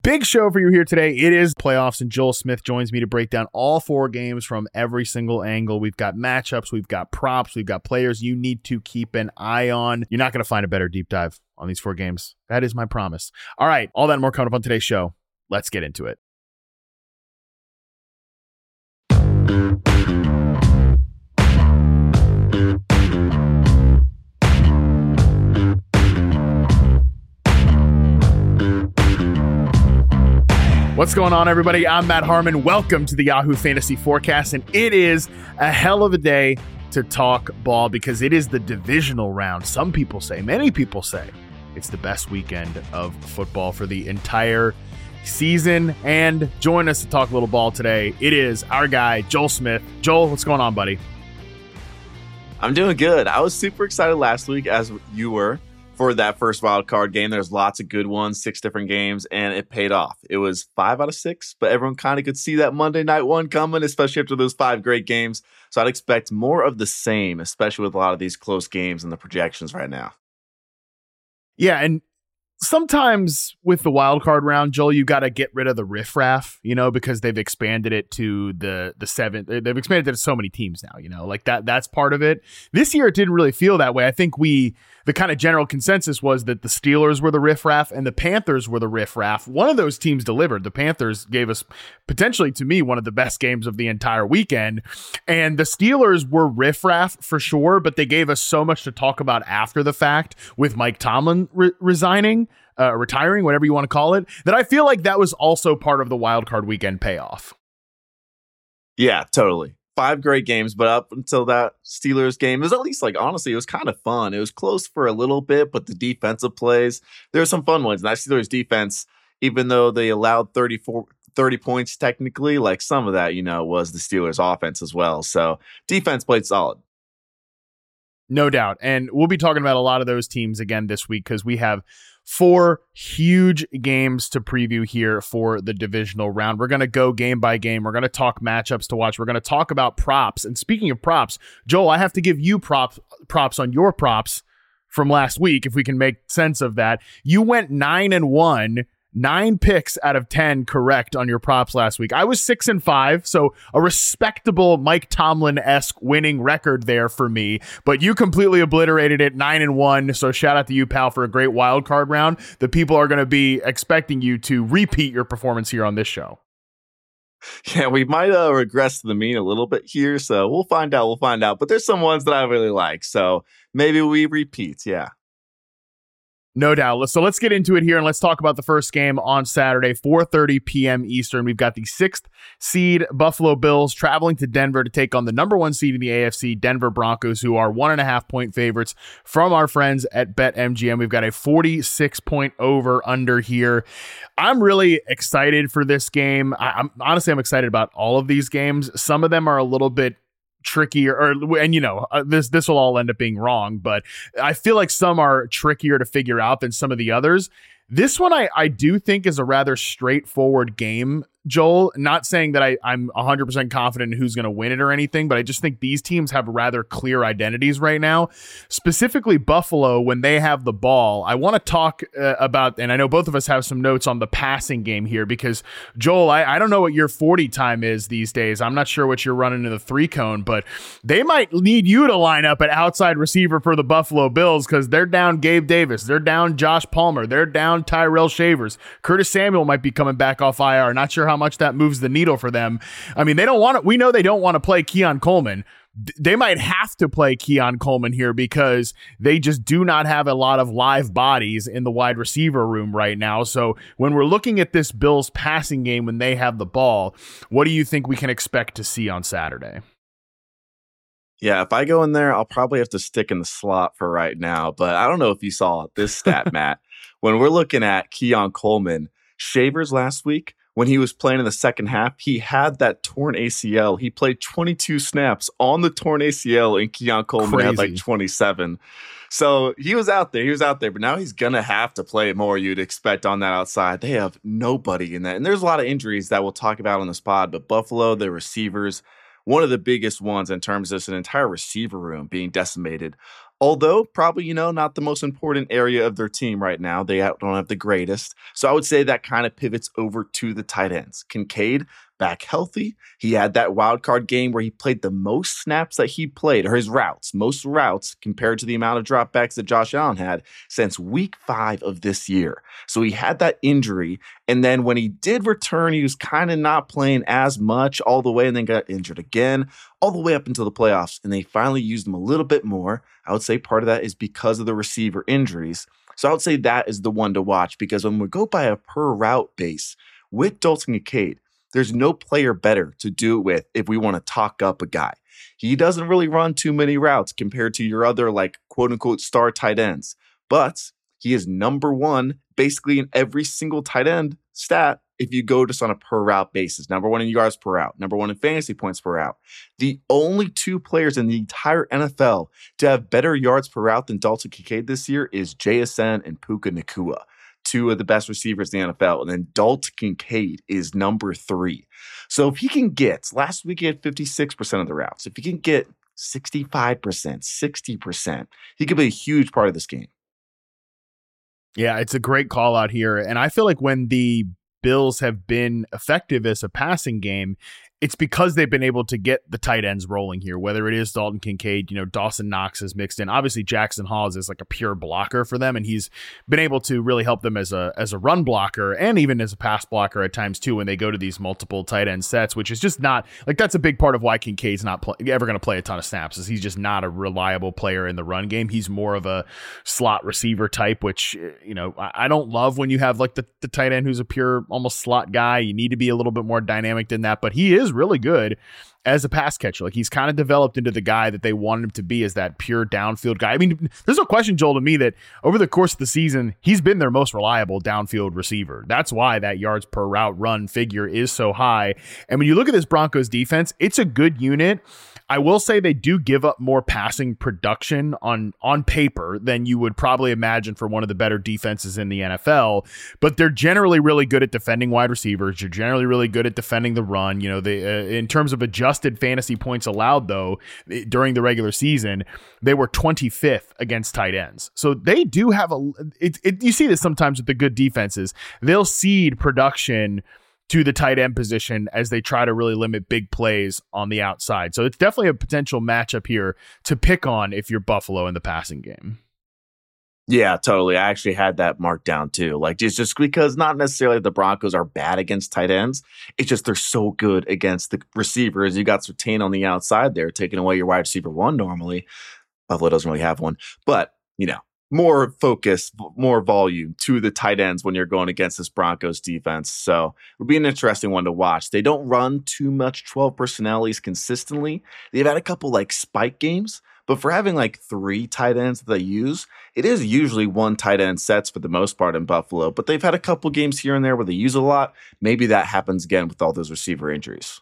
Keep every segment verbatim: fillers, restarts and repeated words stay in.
Big show for you here today. It is playoffs, and Joel Smith joins me to break down all four games from every single angle. We've got matchups, we've got props, we've got players you need to keep an eye on. You're not going to find a better deep dive on these four games. That is my promise. All right, all that and more coming up on today's show. Let's get into it. What's going on, everybody? I'm Matt Harmon. Welcome to the Yahoo Fantasy Forecast, and it is a hell of a day to talk ball because it is the divisional round. Some people say, many people say, it's the best weekend of football for the entire season. And join us to talk a little ball today. It is our guy, Joel Smith. Joel, what's going on, buddy? I'm doing good. I was super excited last week, as you were, for that first wild card game. There's lots of good ones, six different games, and it paid off. It was five out of six, but everyone kind of could see that Monday night one coming, especially after those five great games. So I'd expect more of the same, especially with a lot of these close games and the projections right now. Yeah, and sometimes with the wild card round, Joel, you got to get rid of the riffraff, you know, because they've expanded it to the the seven. They've expanded it to so many teams now, you know, like that. That's part of it. This year, it didn't really feel that way. I think we the kind of general consensus was that the Steelers were the riffraff and the Panthers were the riffraff. One of those teams delivered. The Panthers gave us potentially, to me, one of the best games of the entire weekend, and the Steelers were riffraff for sure, but they gave us so much to talk about after the fact with Mike Tomlin re- resigning. Uh, retiring, whatever you want to call it, that I feel like that was also part of the wild card weekend payoff. Yeah, totally. Five great games, but up until that Steelers game, it was at least like, honestly, it was kind of fun. It was close for a little bit, but the defensive plays, there were some fun ones. And that Steelers defense, even though they allowed thirty-four, thirty points technically, like some of that, you know, was the Steelers offense as well. So defense played solid. No doubt. And we'll be talking about a lot of those teams again this week because we have four huge games to preview here for the divisional round. We're going to go game by game. We're going to talk matchups to watch. We're going to talk about props. And speaking of props, Joel, I have to give you props props on your props from last week, if we can make sense of that. You went nine and one. Nine picks out of ten correct on your props last week. I was six and five, so a respectable Mike Tomlin-esque winning record there for me. But you completely obliterated it, nine and one. So shout out to you, pal, for a great wild card round. The people are going to be expecting you to repeat your performance here on this show. Yeah, we might uh, regress to the mean a little bit here, so we'll find out. We'll find out. But there's some ones that I really like, so maybe we repeat. Yeah. No doubt. So let's get into it here and let's talk about the first game on Saturday, four thirty p.m. Eastern. We've got the sixth seed Buffalo Bills traveling to Denver to take on the number one seed in the A F C, Denver Broncos, who are one and a half point favorites from our friends at BetMGM. We've got a forty-six point over under here. I'm really excited for this game. I, I'm honestly, I'm excited about all of these games. Some of them are a little bit trickier, or and you know uh, this this will all end up being wrong, but I feel like some are trickier to figure out than some of the others. This one I I do think is a rather straightforward game, Joel. Not saying that I, I'm one hundred percent confident in who's going to win it or anything, but I just think these teams have rather clear identities right now. Specifically Buffalo, when they have the ball, I want to talk uh, about, and I know both of us have some notes on the passing game here because, Joel, I, I don't know what your forty time is these days. I'm not sure what you're running in the three cone, but they might need you to line up at outside receiver for the Buffalo Bills because they're down Gabe Davis. They're down Josh Palmer. They're down Tyrell Shavers. Curtis Samuel might be coming back off I R. Not sure how much that moves the needle for them. I mean, they don't want to, we know they don't want to play Keon Coleman. They might have to play Keon Coleman here because they just do not have a lot of live bodies in the wide receiver room right now. So when we're looking at this Bills passing game, when they have the ball, what do you think we can expect to see on Saturday? Yeah, if I go in there, I'll probably have to stick in the slot for right now. But I don't know if you saw this stat, Matt. When we're looking at Keon Coleman, Shavers last week, when he was playing in the second half, he had that torn A C L. He played twenty-two snaps on the torn A C L, and Keon Coleman Crazy. had like twenty-seven. So he was out there. He was out there, but now he's going to have to play more, you'd expect, on that outside. They have nobody in that. And there's a lot of injuries that we'll talk about on the spot, but Buffalo, the receivers, one of the biggest ones in terms of an entire receiver room being decimated. Although probably, you know, not the most important area of their team right now. They don't have the greatest. So I would say that kind of pivots over to the tight ends. Kincaid back healthy. He had that wild card game where he played the most snaps that he played, or his routes, most routes compared to the amount of dropbacks that Josh Allen had since week five of this year. So he had that injury. And then when he did return, he was kind of not playing as much all the way and then got injured again, all the way up until the playoffs. And they finally used him a little bit more. I would say part of that is because of the receiver injuries. So I would say that is the one to watch, because when we go by a per route base with Dalton Kincaid, there's no player better to do it with if we want to talk up a guy. He doesn't really run too many routes compared to your other, like, quote unquote star tight ends, but he is number one basically in every single tight end stat if you go just on a per route basis. Number one in yards per route, number one in fantasy points per route. The only two players in the entire N F L to have better yards per route than Dalton Kincaid this year is J S N and Puka Nacua, two of the best receivers in the N F L. And then Dalton Kincaid is number three. So if he can get, last week he had fifty-six percent of the routes. If he can get sixty-five percent, sixty percent, he could be a huge part of this game. Yeah, it's a great call out here. And I feel like when the Bills have been effective as a passing game, it's because they've been able to get the tight ends rolling here, whether it is Dalton Kincaid, you know, Dawson Knox is mixed in. Obviously, Jackson Hawes is like a pure blocker for them, and he's been able to really help them as a as a run blocker and even as a pass blocker at times too when they go to these multiple tight end sets, which is just not, like, that's a big part of why Kincaid's not play, ever going to play a ton of snaps, is he's just not a reliable player in the run game. He's more of a slot receiver type, which, you know, I, I don't love when you have like the, the tight end who's a pure almost slot guy. You need to be a little bit more dynamic than that, but he is really good as a pass catcher. Like, he's kind of developed into the guy that they wanted him to be, as that pure downfield guy. I mean, there's no question, Joel, to me that over the course of the season, he's been their most reliable downfield receiver. That's why that yards per route run figure is so high. And when you look at this Broncos defense, it's a good unit. I will say they do give up more passing production on, on paper than you would probably imagine for one of the better defenses in the N F L, but they're generally really good at defending wide receivers. They're generally really good at defending the run. You know, they, uh, in terms of adjusted fantasy points allowed, though, during the regular season, they were twenty-fifth against tight ends. So they do have a, it, it, you see this sometimes with the good defenses. They'll cede production to the tight end position as they try to really limit big plays on the outside. So it's definitely a potential matchup here to pick on if you're Buffalo in the passing game. Yeah, totally. I actually had that marked down too. Like, just, just because not necessarily the Broncos are bad against tight ends. It's just they're so good against the receivers. You got Surtain on the outside there, taking away your wide receiver one normally. Buffalo doesn't really have one. But, you know, more focus, more volume to the tight ends when you're going against this Broncos defense. So it would be an interesting one to watch. They don't run too much twelve personnelies consistently. They've had a couple like spike games, but for having like three tight ends that they use, it is usually one tight end sets for the most part in Buffalo. But they've had a couple games here and there where they use a lot. Maybe that happens again with all those receiver injuries.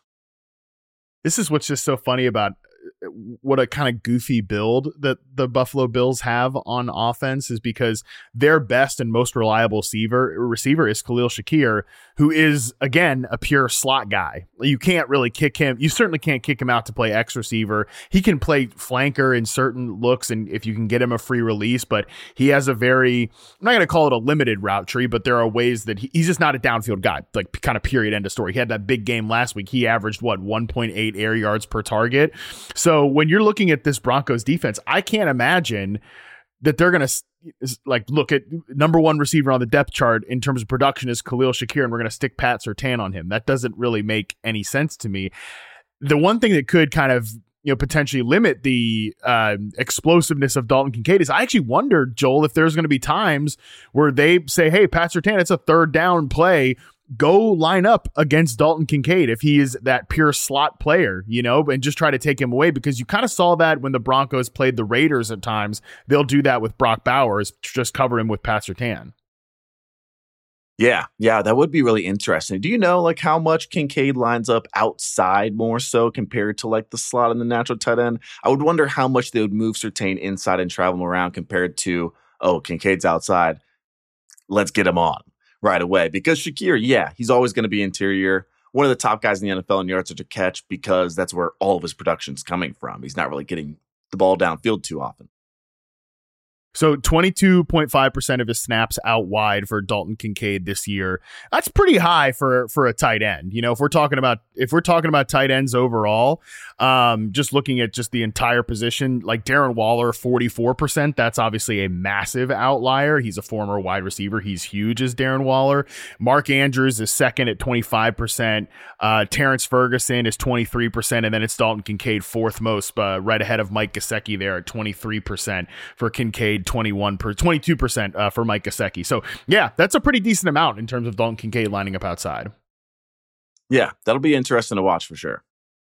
This is what's just so funny about what a kind of goofy build that the Buffalo Bills have on offense, is because their best and most reliable receiver receiver is Khalil Shakir, who is, again, a pure slot guy. You can't really kick him. You certainly can't kick him out to play X receiver. He can play flanker in certain looks, and if you can get him a free release, but he has a very, I'm not going to call it a limited route tree, but there are ways that he, he's just not a downfield guy, like kind of period, end of story. He had that big game last week. He averaged, what, one point eight air yards per target. So when you're looking at this Broncos defense, I can't imagine that they're going to like look at number one receiver on the depth chart in terms of production is Khalil Shakir, and we're going to stick Pat Surtain on him. That doesn't really make any sense to me. The one thing that could kind of, you know, potentially limit the uh, explosiveness of Dalton Kincaid is I actually wonder, Joel, if there's going to be times where they say, hey, Pat Surtain, it's a third down play. Go line up against Dalton Kincaid if he is that pure slot player, you know, and just try to take him away, because you kind of saw that when the Broncos played the Raiders at times. They'll do that with Brock Bowers, just cover him with Pat Surtain. Yeah, yeah, that would be really interesting. Do you know like how much Kincaid lines up outside more so compared to like the slot and the natural tight end? I would wonder how much they would move Surtain inside and travel him around compared to, oh, Kincaid's outside, let's get him on right away. Because Shakir, yeah, he's always going to be interior. One of the top guys in the N F L in yards after catch, because that's where all of his production's coming from. He's not really getting the ball downfield too often. So twenty-two point five percent of his snaps out wide for Dalton Kincaid this year. That's pretty high for for a tight end. You know, if we're talking about if we're talking about tight ends overall, um, just looking at just the entire position, like Darren Waller, forty-four percent. That's obviously a massive outlier. He's a former wide receiver. He's huge as Darren Waller. Mark Andrews is second at twenty-five percent. Uh, Terrence Ferguson is twenty-three percent, and then it's Dalton Kincaid fourth most, uh, right ahead of Mike Gesicki there at twenty-three percent for Kincaid. twenty-one per twenty-two percent uh, for Mike Gesicki. So yeah, that's a pretty decent amount in terms of Dalton Kincaid lining up outside. Yeah, that'll be interesting to watch for sure.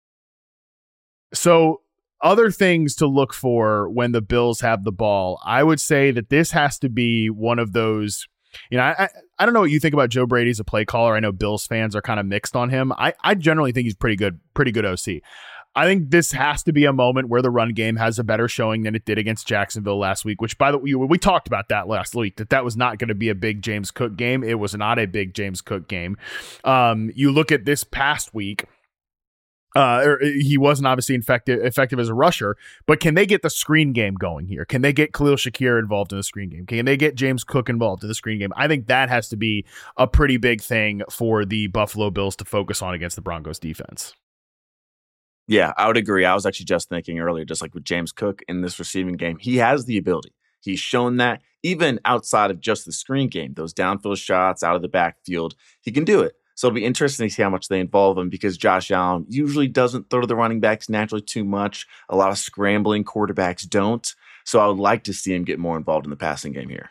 So other things to look for when the Bills have the ball, I would say that this has to be one of those, you know, I, I don't know what you think about Joe Brady as a play caller. I know Bills fans are kind of mixed on him. I, I generally think he's pretty good, pretty good O C. I think this has to be a moment where the run game has a better showing than it did against Jacksonville last week, which, by the way, we talked about that last week, that that was not going to be a big James Cook game. It was not a big James Cook game. Um, you look at this past week, uh, he wasn't obviously effective, effective as a rusher, but can they get the screen game going here? Can they get Khalil Shakir involved in the screen game? Can they get James Cook involved in the screen game? I think that has to be a pretty big thing for the Buffalo Bills to focus on against the Broncos defense. Yeah, I would agree. I was actually just thinking earlier, just like with James Cook in this receiving game, he has the ability. He's shown that even outside of just the screen game, those downfield shots out of the backfield, he can do it. So it'll be interesting to see how much they involve him, because Josh Allen usually doesn't throw to the running backs naturally too much. A lot of scrambling quarterbacks don't. So I would like to see him get more involved in the passing game here.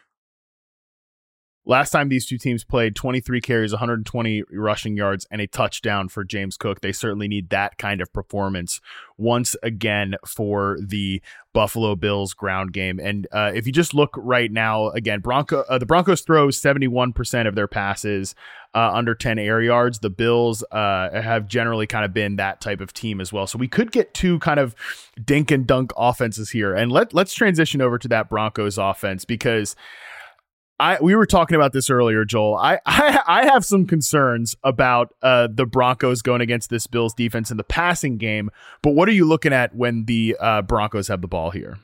Last time these two teams played, twenty-three carries, one hundred twenty rushing yards, and a touchdown for James Cook. They certainly need that kind of performance once again for the Buffalo Bills ground game. And uh, if you just look right now, again, Bronco, uh, the Broncos throw seventy-one percent of their passes uh, under ten air yards. The Bills uh, have generally kind of been that type of team as well. So we could get two kind of dink and dunk offenses here. And let, let's transition over to that Broncos offense, because I we were talking about this earlier, Joel. I I, I have some concerns about uh, the Broncos going against this Bills defense in the passing game. But what are you looking at when the uh, Broncos have the ball here?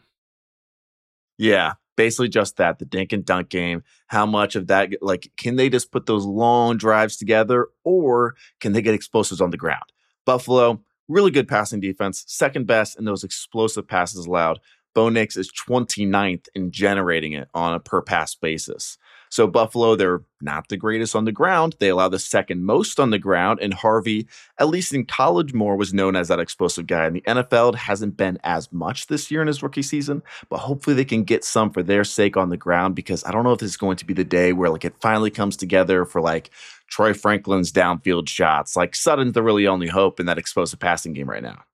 Yeah, basically just that, the dink and dunk game. How much of that, like, can they just put those long drives together, or can they get explosives on the ground? Buffalo, really good passing defense, second best in those explosive passes allowed. Bo Nix is twenty-ninth in generating it on a per pass basis. So Buffalo, they're not the greatest on the ground. They allow the second most on the ground. And Harvey, at least in college more, was known as that explosive guy. In the N F L, it hasn't been as much this year in his rookie season, but hopefully they can get some for their sake on the ground, because I don't know if this is going to be the day where like it finally comes together for like Troy Franklin's downfield shots. Like Sutton's the really only hope in that explosive passing game right now.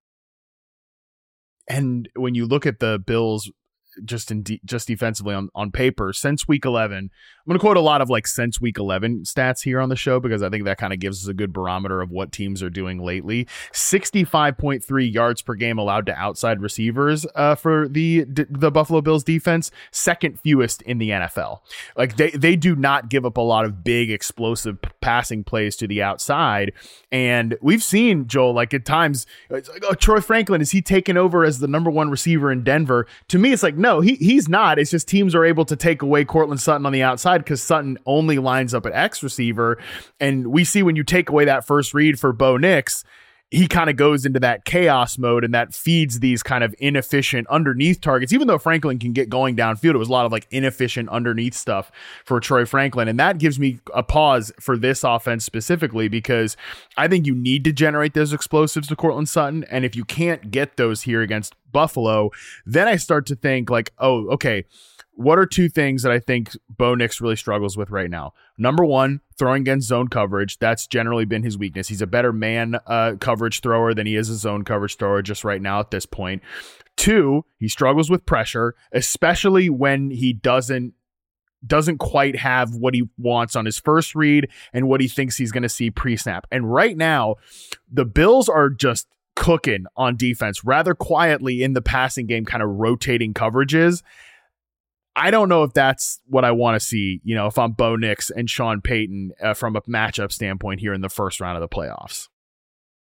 And when you look at the Bills just in de- just defensively on, on paper, since week eleven, I'm going to quote a lot of like since week eleven stats here on the show, because I think that kind of gives us a good barometer of what teams are doing lately. sixty-five point three yards per game allowed to outside receivers uh, for the the Buffalo Bills defense, second fewest in the N F L. Like they, they do not give up a lot of big explosive passing plays to the outside. And we've seen, Joel, like at times, it's like, oh, Troy Franklin, is he taking over as the number one receiver in Denver? To me, it's like, no, he he's not. It's just teams are able to take away Cortland Sutton on the outside because Sutton only lines up at X receiver. And we see when you take away that first read for Bo Nix, he kind of goes into that chaos mode, and that feeds these kind of inefficient underneath targets. Even though Franklin can get going downfield, it was a lot of like inefficient underneath stuff for Troy Franklin. And that gives me a pause for this offense specifically, because I think you need to generate those explosives to Cortland Sutton. And if you can't get those here against Buffalo, then I start to think like, oh, okay, what are two things that I think Bo Nix really struggles with right now? Number one, throwing against zone coverage. That's generally been his weakness. He's a better man uh, coverage thrower than he is a zone coverage thrower just right now at this point. Two, he struggles with pressure, especially when he doesn't doesn't quite have what he wants on his first read and what he thinks he's going to see pre-snap. And right now, the Bills are just cooking on defense rather quietly in the passing game, kind of rotating coverages. I don't know if that's what I want to see, you know, if I'm Bo Nix and Sean Payton uh, from a matchup standpoint here in the first round of the playoffs.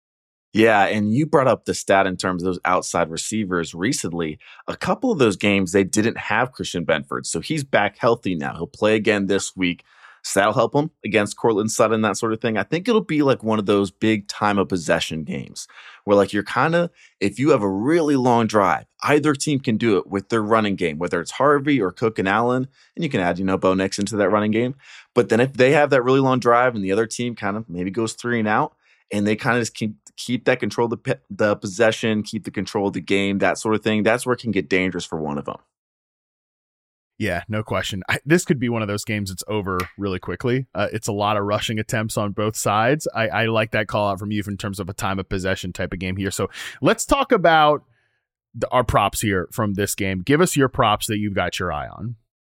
Yeah, and you brought up the stat in terms of those outside receivers recently. A couple of those games, they didn't have Christian Benford, so he's back healthy now. He'll play again this week. So that'll help him against Cortland Sutton, that sort of thing. I think it'll be like one of those big time of possession games where, like, you're kind of, if you have a really long drive, either team can do it with their running game, whether it's Harvey or Cook and Allen, and you can add, you know, Bo Nix into that running game. But then if they have that really long drive and the other team kind of maybe goes three and out, and they kind of just keep keep that control of the, pe- the possession, keep the control of the game, that sort of thing, that's where it can get dangerous for one of them. Yeah, no question. I, this could be one of those games that's over really quickly. Uh, it's a lot of rushing attempts on both sides. I, I like that call out from you in terms of a time of possession type of game here. So let's talk about the, our props here from this game. Give us your props that you've got your eye on.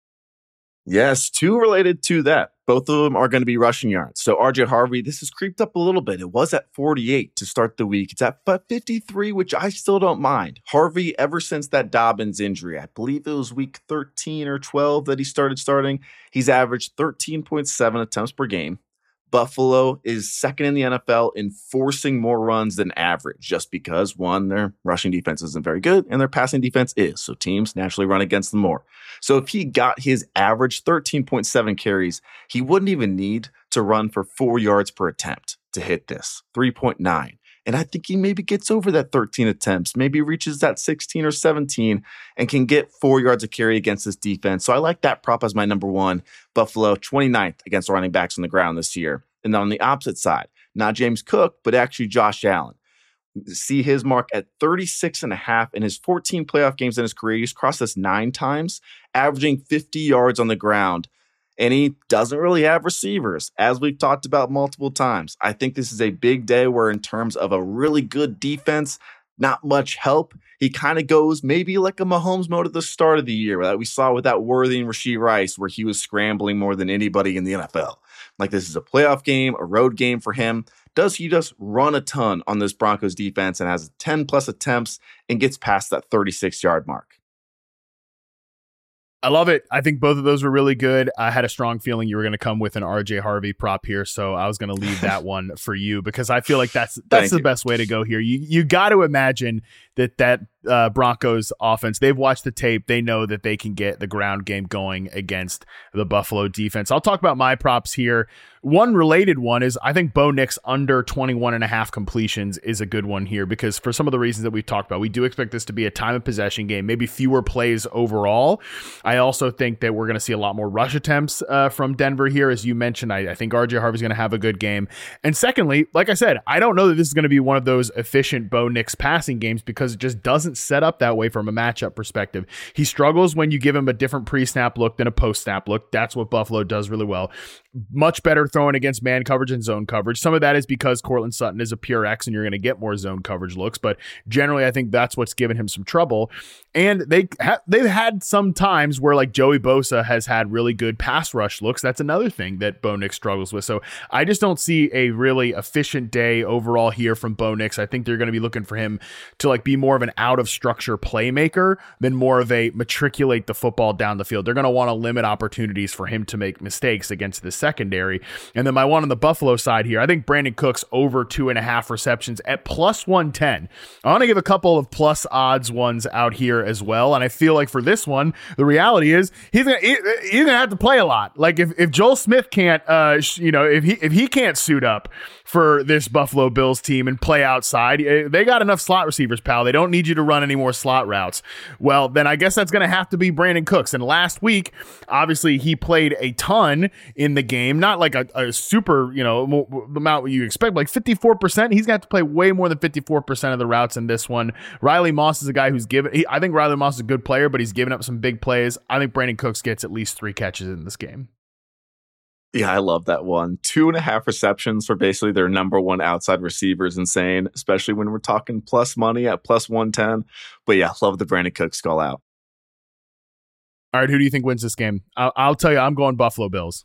Yes, two related to that. Both of them are going to be rushing yards. So R J Harvey, this has creeped up a little bit. It was at forty-eight to start the week. It's at fifty-three, which I still don't mind. Harvey, ever since that Dobbins injury, I believe it was week thirteen or twelve that he started starting, he's averaged thirteen point seven attempts per game. Buffalo is second in the N F L in forcing more runs than average, just because, one, their rushing defense isn't very good, and their passing defense is, so teams naturally run against them more. So if he got his average thirteen point seven carries, he wouldn't even need to run for four yards per attempt to hit this, three point nine. And I think he maybe gets over that thirteen attempts, maybe reaches that sixteen or seventeen, and can get four yards of carry against this defense. So I like that prop as my number one. Buffalo, twenty-ninth against running backs on the ground this year. And then on the opposite side, not James Cook, but actually Josh Allen. See his mark at thirty-six and a half in his fourteen playoff games in his career. He's crossed this nine times, averaging fifty yards on the ground. And he doesn't really have receivers, as we've talked about multiple times. I think this is a big day where, in terms of a really good defense, not much help. He kind of goes maybe like a Mahomes mode at the start of the year that we saw with that Worthy and Rashee Rice, where he was scrambling more than anybody in the N F L. Like, this is a playoff game, a road game for him. Does he just run a ton on this Broncos defense and has ten plus attempts and gets past that thirty-six yard mark? I love it. I think both of those were really good. I had a strong feeling you were going to come with an R J Harvey prop here, so I was going to leave that one for you because I feel like that's that's the you. best way to go here. You you got to imagine that that uh, Broncos offense, they've watched the tape. They know that they can get the ground game going against the Buffalo defense. I'll talk about my props here. One related one is I think Bo Nix under twenty-one and a half completions is a good one here because for some of the reasons that we've talked about, we do expect this to be a time of possession game, maybe fewer plays overall. I also think that we're going to see a lot more rush attempts uh, from Denver here. As you mentioned, I, I think R J Harvey's going to have a good game. And secondly, like I said, I don't know that this is going to be one of those efficient Bo Nix passing games because it just doesn't set up that way from a matchup perspective. He struggles when you give him a different pre-snap look than a post-snap look. That's what Buffalo does really well. Much better throwing against man coverage and zone coverage. Some of that is because Cortland Sutton is a pure X and you're going to get more zone coverage looks, but generally I think that's what's given him some trouble. And they ha- they've had some times where like Joey Bosa has had really good pass rush looks. That's another thing that Bo Nix struggles with. So I just don't see a really efficient day overall here from Bo Nix. I think they're going to be looking for him to like be more of an out of structure playmaker than more of a matriculate the football down the field. They're going to want to limit opportunities for him to make mistakes against the secondary. And then my one on the Buffalo side here, I think Brandon Cooks over two and a half receptions at plus one ten. I want to give a couple of plus odds ones out here as well. And I feel like for this one, the reality is he's gonna he, he's gonna have to play a lot. Like if, if Joel Smith can't, uh, you know, if he if he can't suit up for this Buffalo Bills team and play outside, they got enough slot receivers, pal. They don't need you to run any more slot routes. Well, then I guess that's going to have to be Brandon Cooks. And last week, obviously, he played a ton in the game, not like a, a super, you know, amount you expect, like fifty-four percent. He's got to play way more than fifty-four percent of the routes in this one. Riley Moss is a guy who's given, he, I think Riley Moss is a good player, but he's given up some big plays. I think Brandon Cooks gets at least three catches in this game. Yeah, I love that one. Two and a half receptions for basically their number one outside receiver is insane, especially when we're talking plus money at plus one ten. But yeah, love the Brandon Cooks call out. All right, who do you think wins this game? I'll, I'll tell you, I'm going Buffalo Bills.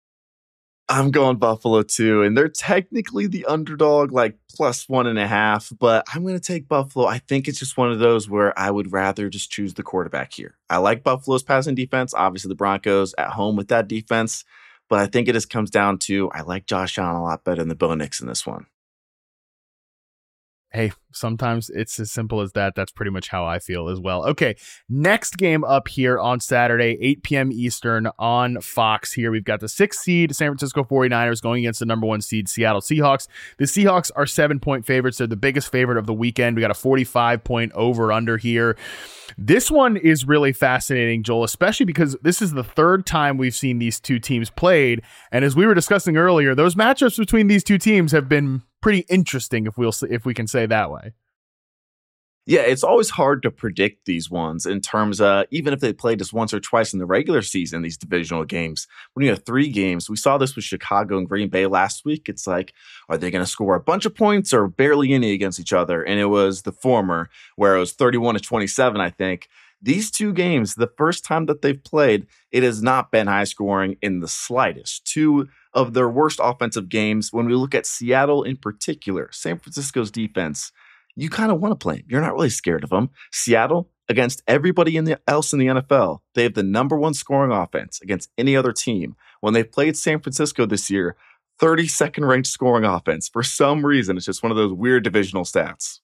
I'm going Buffalo too, and they're technically the underdog, like plus one and a half, but I'm going to take Buffalo. I think it's just one of those where I would rather just choose the quarterback here. I like Buffalo's passing defense, obviously the Broncos at home with that defense, but I think it just comes down to I like Josh Allen a lot better than the Bo Nix in this one. Hey, sometimes it's as simple as that. That's pretty much how I feel as well. Okay, next game up here on Saturday, eight p.m. Eastern on Fox here. We've got the sixth seed San Francisco forty-niners going against the number one seed Seattle Seahawks. The Seahawks are seven-point favorites. They're the biggest favorite of the weekend. We got a forty-five point over-under here. This one is really fascinating, Joel, especially because this is the third time we've seen these two teams played. And as we were discussing earlier, those matchups between these two teams have been pretty interesting, if we'll if we can say that way. Yeah, it's always hard to predict these ones in terms of even if they played just once or twice in the regular season, these divisional games. When you have three games, we saw this with Chicago and Green Bay last week. It's like, are they going to score a bunch of points or barely any against each other? And it was the former, where it was thirty-one to twenty-seven, I think. These two games, the first time that they've played, it has not been high scoring in the slightest. Two of their worst offensive games. When we look at Seattle in particular, San Francisco's defense, you kind of want to play them. You're not really scared of them. Seattle, against everybody in the, else in the N F L, they have the number one scoring offense against any other team. When they played San Francisco this year, thirty-second ranked scoring offense. For some reason, it's just one of those weird divisional stats.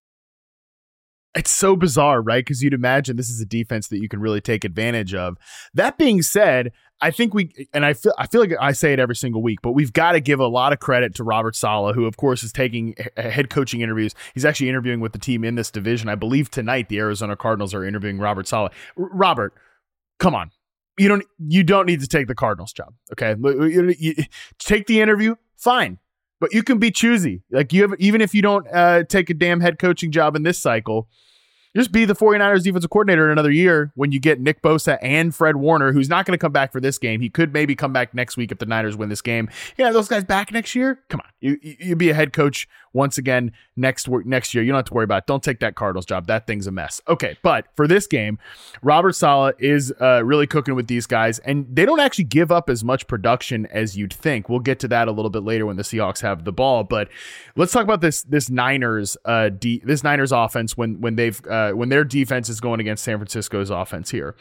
It's so bizarre, right? Because you'd imagine this is a defense that you can really take advantage of. That being said, I think we, and I feel I feel like I say it every single week, but we've got to give a lot of credit to Robert Saleh, who, of course, is taking head coaching interviews. He's actually interviewing with the team in this division. I believe tonight the Arizona Cardinals are interviewing Robert Saleh. R- Robert, come on. You don't you don't need to take the Cardinals job, okay? You, you, take the interview, fine. But you can be choosy. Like you have, even if you don't uh, take a damn head coaching job in this cycle, just be the forty-niners defensive coordinator in another year when you get Nick Bosa and Fred Warner, who's not going to come back for this game. He could maybe come back next week if the Niners win this game. Yeah, those guys back next year? Come on. You you be a head coach once again next next year. You don't have to worry about it. Don't take that Cardinals job. That thing's a mess. Okay, but for this game, Robert Saleh is uh, really cooking with these guys, and they don't actually give up as much production as you'd think. We'll get to that a little bit later when the Seahawks have the ball, but let's talk about this this Niners uh, D, this Niners offense when when they've uh, when their defense is going against San Francisco's offense here.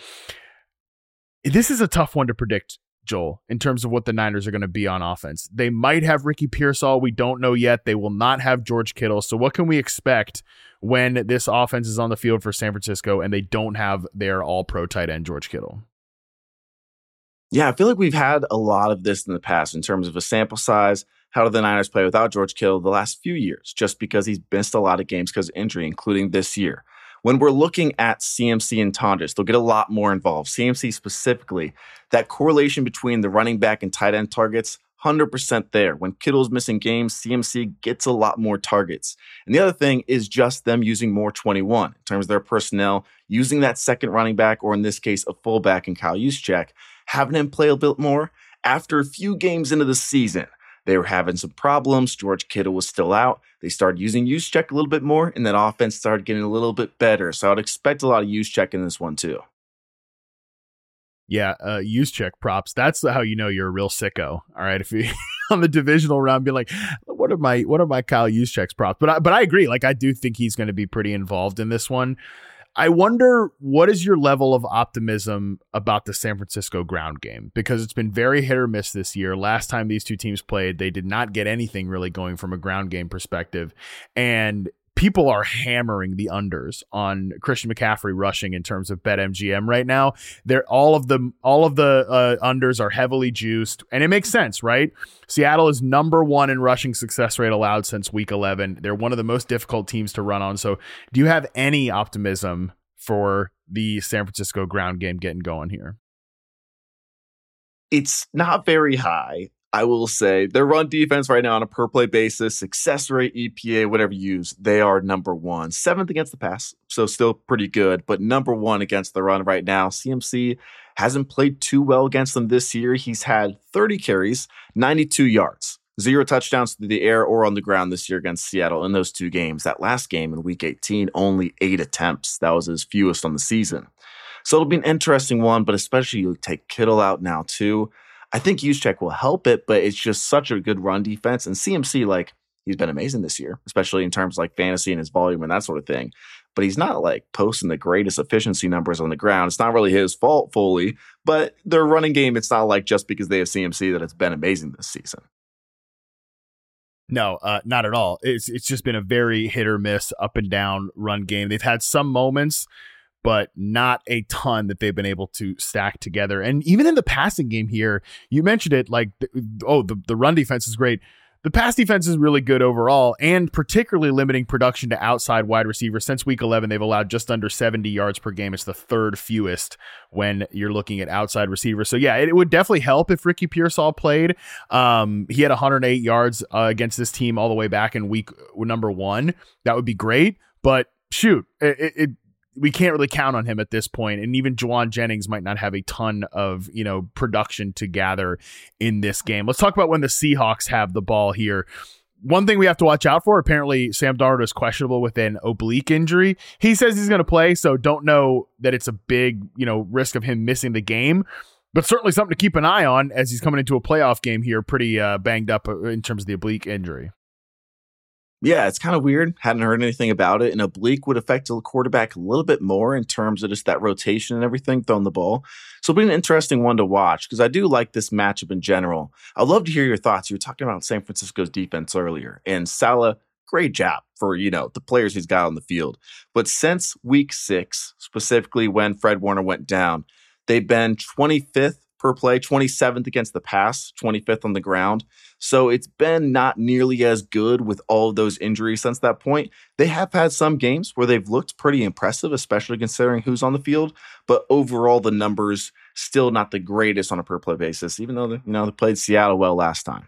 This is a tough one to predict, Joel, in terms of what the Niners are going to be on offense. They might have Ricky Pearsall. We don't know yet. They will not have George Kittle. So what can we expect when this offense is on the field for San Francisco and they don't have their all-pro tight end, George Kittle? Yeah, I feel like we've had a lot of this in the past in terms of a sample size. How do the Niners play without George Kittle the last few years? Just because he's missed a lot of games because of injury, including this year. When we're looking at C M C and Tonjes, they'll get a lot more involved. C M C specifically, that correlation between the running back and tight end targets, one hundred percent there. When Kittle's missing games, C M C gets a lot more targets. And the other thing is just them using more twenty-one in terms of their personnel, using that second running back, or in this case, a fullback in Kyle Juszczyk, having him play a bit more. After a few games into the season, they were having some problems. George Kittle was still out. They started using Juszczyk a little bit more, and that offense started getting a little bit better. So I'd expect a lot of Juszczyk in this one too. Yeah, uh, Juszczyk props. That's how you know you're a real sicko. All right, if you on the divisional round, be like, what are my what are my Kyle Juszczyk's props? But I, but I agree. Like I do think he's going to be pretty involved in this one. I wonder, what is your level of optimism about the San Francisco ground game? Because it's been very hit or miss this year. Last time these two teams played, they did not get anything really going from a ground game perspective. And people are hammering the unders on Christian McCaffrey rushing in terms of BetMGM right now. They're all of the all of the uh, unders are heavily juiced, and it makes sense, right? Seattle is number one in rushing success rate allowed since week eleven. They're one of the most difficult teams to run on. So, do you have any optimism for the San Francisco ground game getting going here? It's not very high. I will say their run defense right now on a per play basis, success rate, E P A, whatever you use, they are number one. Seventh against the pass, so still pretty good, but number one against the run right now. C M C hasn't played too well against them this year. He's had thirty carries, ninety-two yards, zero touchdowns through the air or on the ground this year against Seattle in those two games. That last game in week eighteen, only eight attempts. That was his fewest on the season. So it'll be an interesting one, but especially you take Kittle out now too. I think Juszczyk will help it, but it's just such a good run defense. And C M C, like, he's been amazing this year, especially in terms of like fantasy and his volume and that sort of thing. But he's not like posting the greatest efficiency numbers on the ground. It's not really his fault fully, but their running game, it's not like just because they have C M C that it's been amazing this season. No, uh, not at all. It's it's just been a very hit or miss, up and down run game. They've had some moments, but not a ton that they've been able to stack together. And even in the passing game here, you mentioned it, like, oh, the, the run defense is great. The pass defense is really good overall, and particularly limiting production to outside wide receivers. Since week eleven, they've allowed just under seventy yards per game. It's the third fewest when you're looking at outside receivers. So yeah, it, it would definitely help if Ricky Pearsall played. Um, he had one hundred eight yards uh, against this team all the way back in week number one. That would be great, but shoot, it, it we can't really count on him at this point. And even Juwan Jennings might not have a ton of, you know, production to gather in this game. Let's talk about when the Seahawks have the ball here. One thing we have to watch out for, apparently Sam Darnold is questionable with an oblique injury. He says he's going to play, so don't know that it's a big, you know, risk of him missing the game, but certainly something to keep an eye on as he's coming into a playoff game here, pretty uh, banged up in terms of the oblique injury. Yeah, it's kind of weird. Hadn't heard anything about it. An oblique would affect the quarterback a little bit more in terms of just that rotation and everything, throwing the ball. So it'll be an interesting one to watch because I do like this matchup in general. I'd love to hear your thoughts. You were talking about San Francisco's defense earlier, and Saleh, great job for, you know, the players he's got on the field. But since week six, specifically when Fred Warner went down, they've been twenty-fifth per play, twenty-seventh against the pass, twenty-fifth on the ground. So it's been not nearly as good with all of those injuries since that point. They have had some games where they've looked pretty impressive, especially considering who's on the field. But overall, the numbers still not the greatest on a per play basis, even though they, you know, they played Seattle well last time.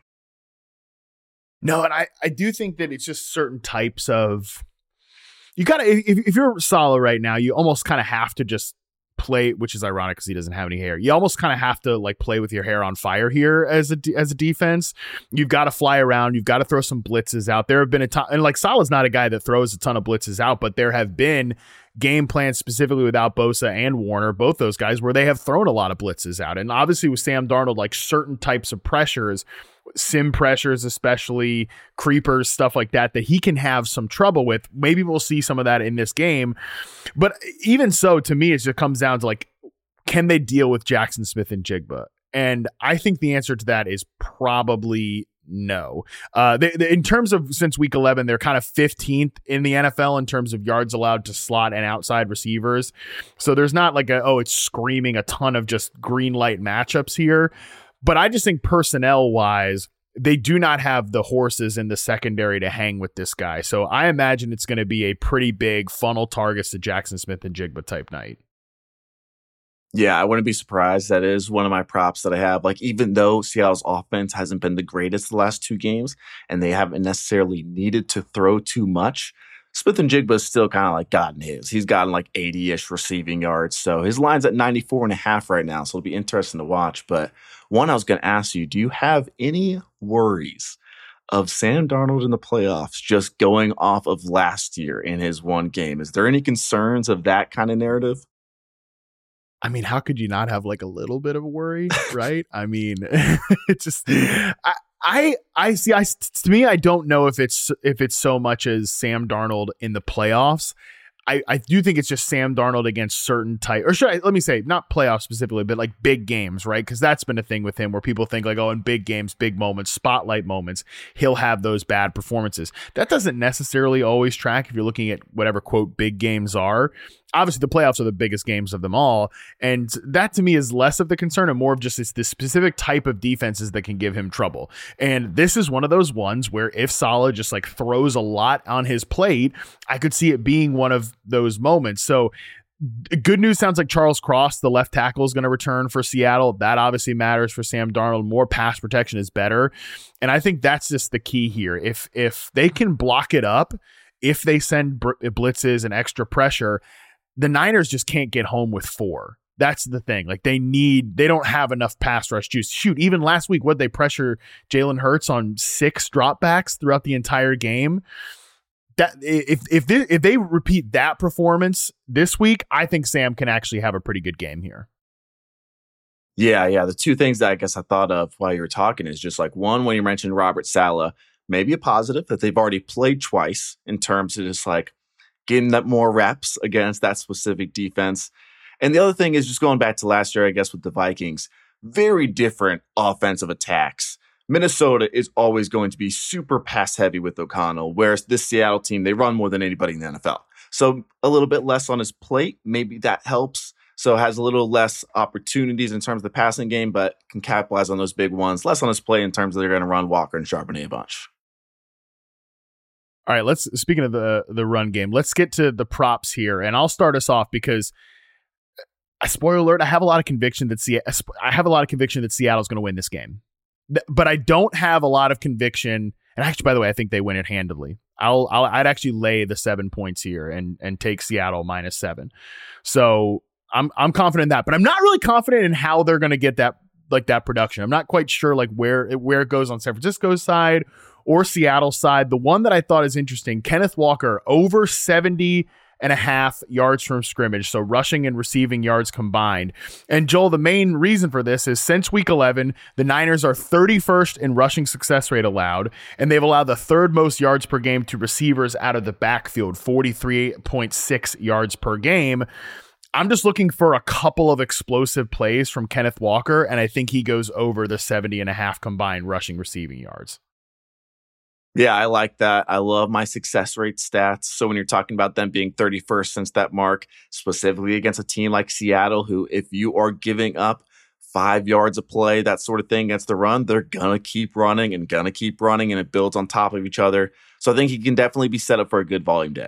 No, and I, I do think that it's just certain types of, you gotta, if, if you're Saleh right now, you almost kind of have to just play, which is ironic because he doesn't have any hair. You almost kind of have to like play with your hair on fire here as a as a defense. You've got to fly around. You've got to throw some blitzes out. There have been a ton, and like Saleh's not a guy that throws a ton of blitzes out, but there have been game plans specifically without Bosa and Warner, both those guys, where they have thrown a lot of blitzes out. And obviously with Sam Darnold, like certain types of pressures, sim pressures, especially creepers, stuff like that, that he can have some trouble with. Maybe we'll see some of that in this game. But even so, to me, it just comes down to like, can they deal with Jackson Smith and Jigba? And I think the answer to that is probably no. Uh, they, they, in terms of since week eleven, they're kind of fifteenth in the N F L in terms of yards allowed to slot and outside receivers. So there's not like a, oh, it's screaming a ton of just green light matchups here. But I just think personnel wise, they do not have the horses in the secondary to hang with this guy. So I imagine it's going to be a pretty big funnel targets to Jackson Smith and Jigba type night. Yeah, I wouldn't be surprised. That is one of my props that I have. Like, even though Seattle's offense hasn't been the greatest the last two games, and they haven't necessarily needed to throw too much, Smith and Jigba is still kind of like gotten his. He's gotten like eighty-ish receiving yards. So his line's at ninety-four and a half right now. So it'll be interesting to watch. But one, I was going to ask you, do you have any worries of Sam Darnold in the playoffs just going off of last year in his one game? Is there any concerns of that kind of narrative? I mean, how could you not have like a little bit of a worry, right? I mean, it's just, I, I, I see, I, to me, I don't know if it's, if it's so much as Sam Darnold in the playoffs. I, I do think it's just Sam Darnold against certain type, or should I, let me say, not playoffs specifically, but like big games, right? Because that's been a thing with him where people think like, oh, in big games, big moments, spotlight moments, he'll have those bad performances. That doesn't necessarily always track if you're looking at whatever, quote, big games are. Obviously, the playoffs are the biggest games of them all. And that to me is less of the concern and more of just this, this specific type of defenses that can give him trouble. And this is one of those ones where if Saleh just like throws a lot on his plate, I could see it being one of those moments. So good news sounds like Charles Cross, the left tackle, is going to return for Seattle. That obviously matters for Sam Darnold. More pass protection is better. And I think that's just the key here. If, if they can block it up, if they send blitzes and extra pressure, the Niners just can't get home with four. That's the thing. Like they need, they don't have enough pass rush juice. Shoot, even last week, what they pressure Jalen Hurts on six dropbacks throughout the entire game. That if if they, if they repeat that performance this week, I think Sam can actually have a pretty good game here. Yeah, yeah. The two things that I guess I thought of while you were talking is just like one, when you mentioned Robert Saleh, maybe a positive that they've already played twice in terms of just like getting that more reps against that specific defense. And the other thing is just going back to last year, I guess, with the Vikings, very different offensive attacks Minnesota is always going to be super pass heavy with O'Connell, whereas this Seattle team, they run more than anybody in the N F L. So a little bit less on his plate. Maybe that helps. So has a little less opportunities in terms of the passing game, but can capitalize on those big ones. Less on his play in terms of they're going to run Walker and Charbonnet a bunch. All right, let's speaking of the the run game, let's get to the props here, and I'll start us off because, uh, spoiler alert, I have a lot of conviction that Se- I have a lot of conviction that Seattle's going to win this game, but I don't have a lot of conviction. And actually, by the way, I think they win it handily. I'll, I'll I'd actually lay the seven points here and and take Seattle minus seven. So I'm I'm confident in that, but I'm not really confident in how they're going to get that like that production. I'm not quite sure like where it, where it goes on San Francisco's side or Seattle's side. The one that I thought is interesting, Kenneth Walker over seventy and a half yards from scrimmage. So rushing and receiving yards combined. And Joel, the main reason for this is since week eleven, the Niners are thirty-first in rushing success rate allowed, and they've allowed the third most yards per game to receivers out of the backfield, forty-three point six yards per game. I'm just looking for a couple of explosive plays from Kenneth Walker, and I think he goes over the seventy and a half combined rushing receiving yards. Yeah, I like that. I love my success rate stats. So when you're talking about them being thirty-first since that mark, specifically against a team like Seattle, who if you are giving up five yards a play, that sort of thing against the run, they're going to keep running and going to keep running, and it builds on top of each other. So I think he can definitely be set up for a good volume day.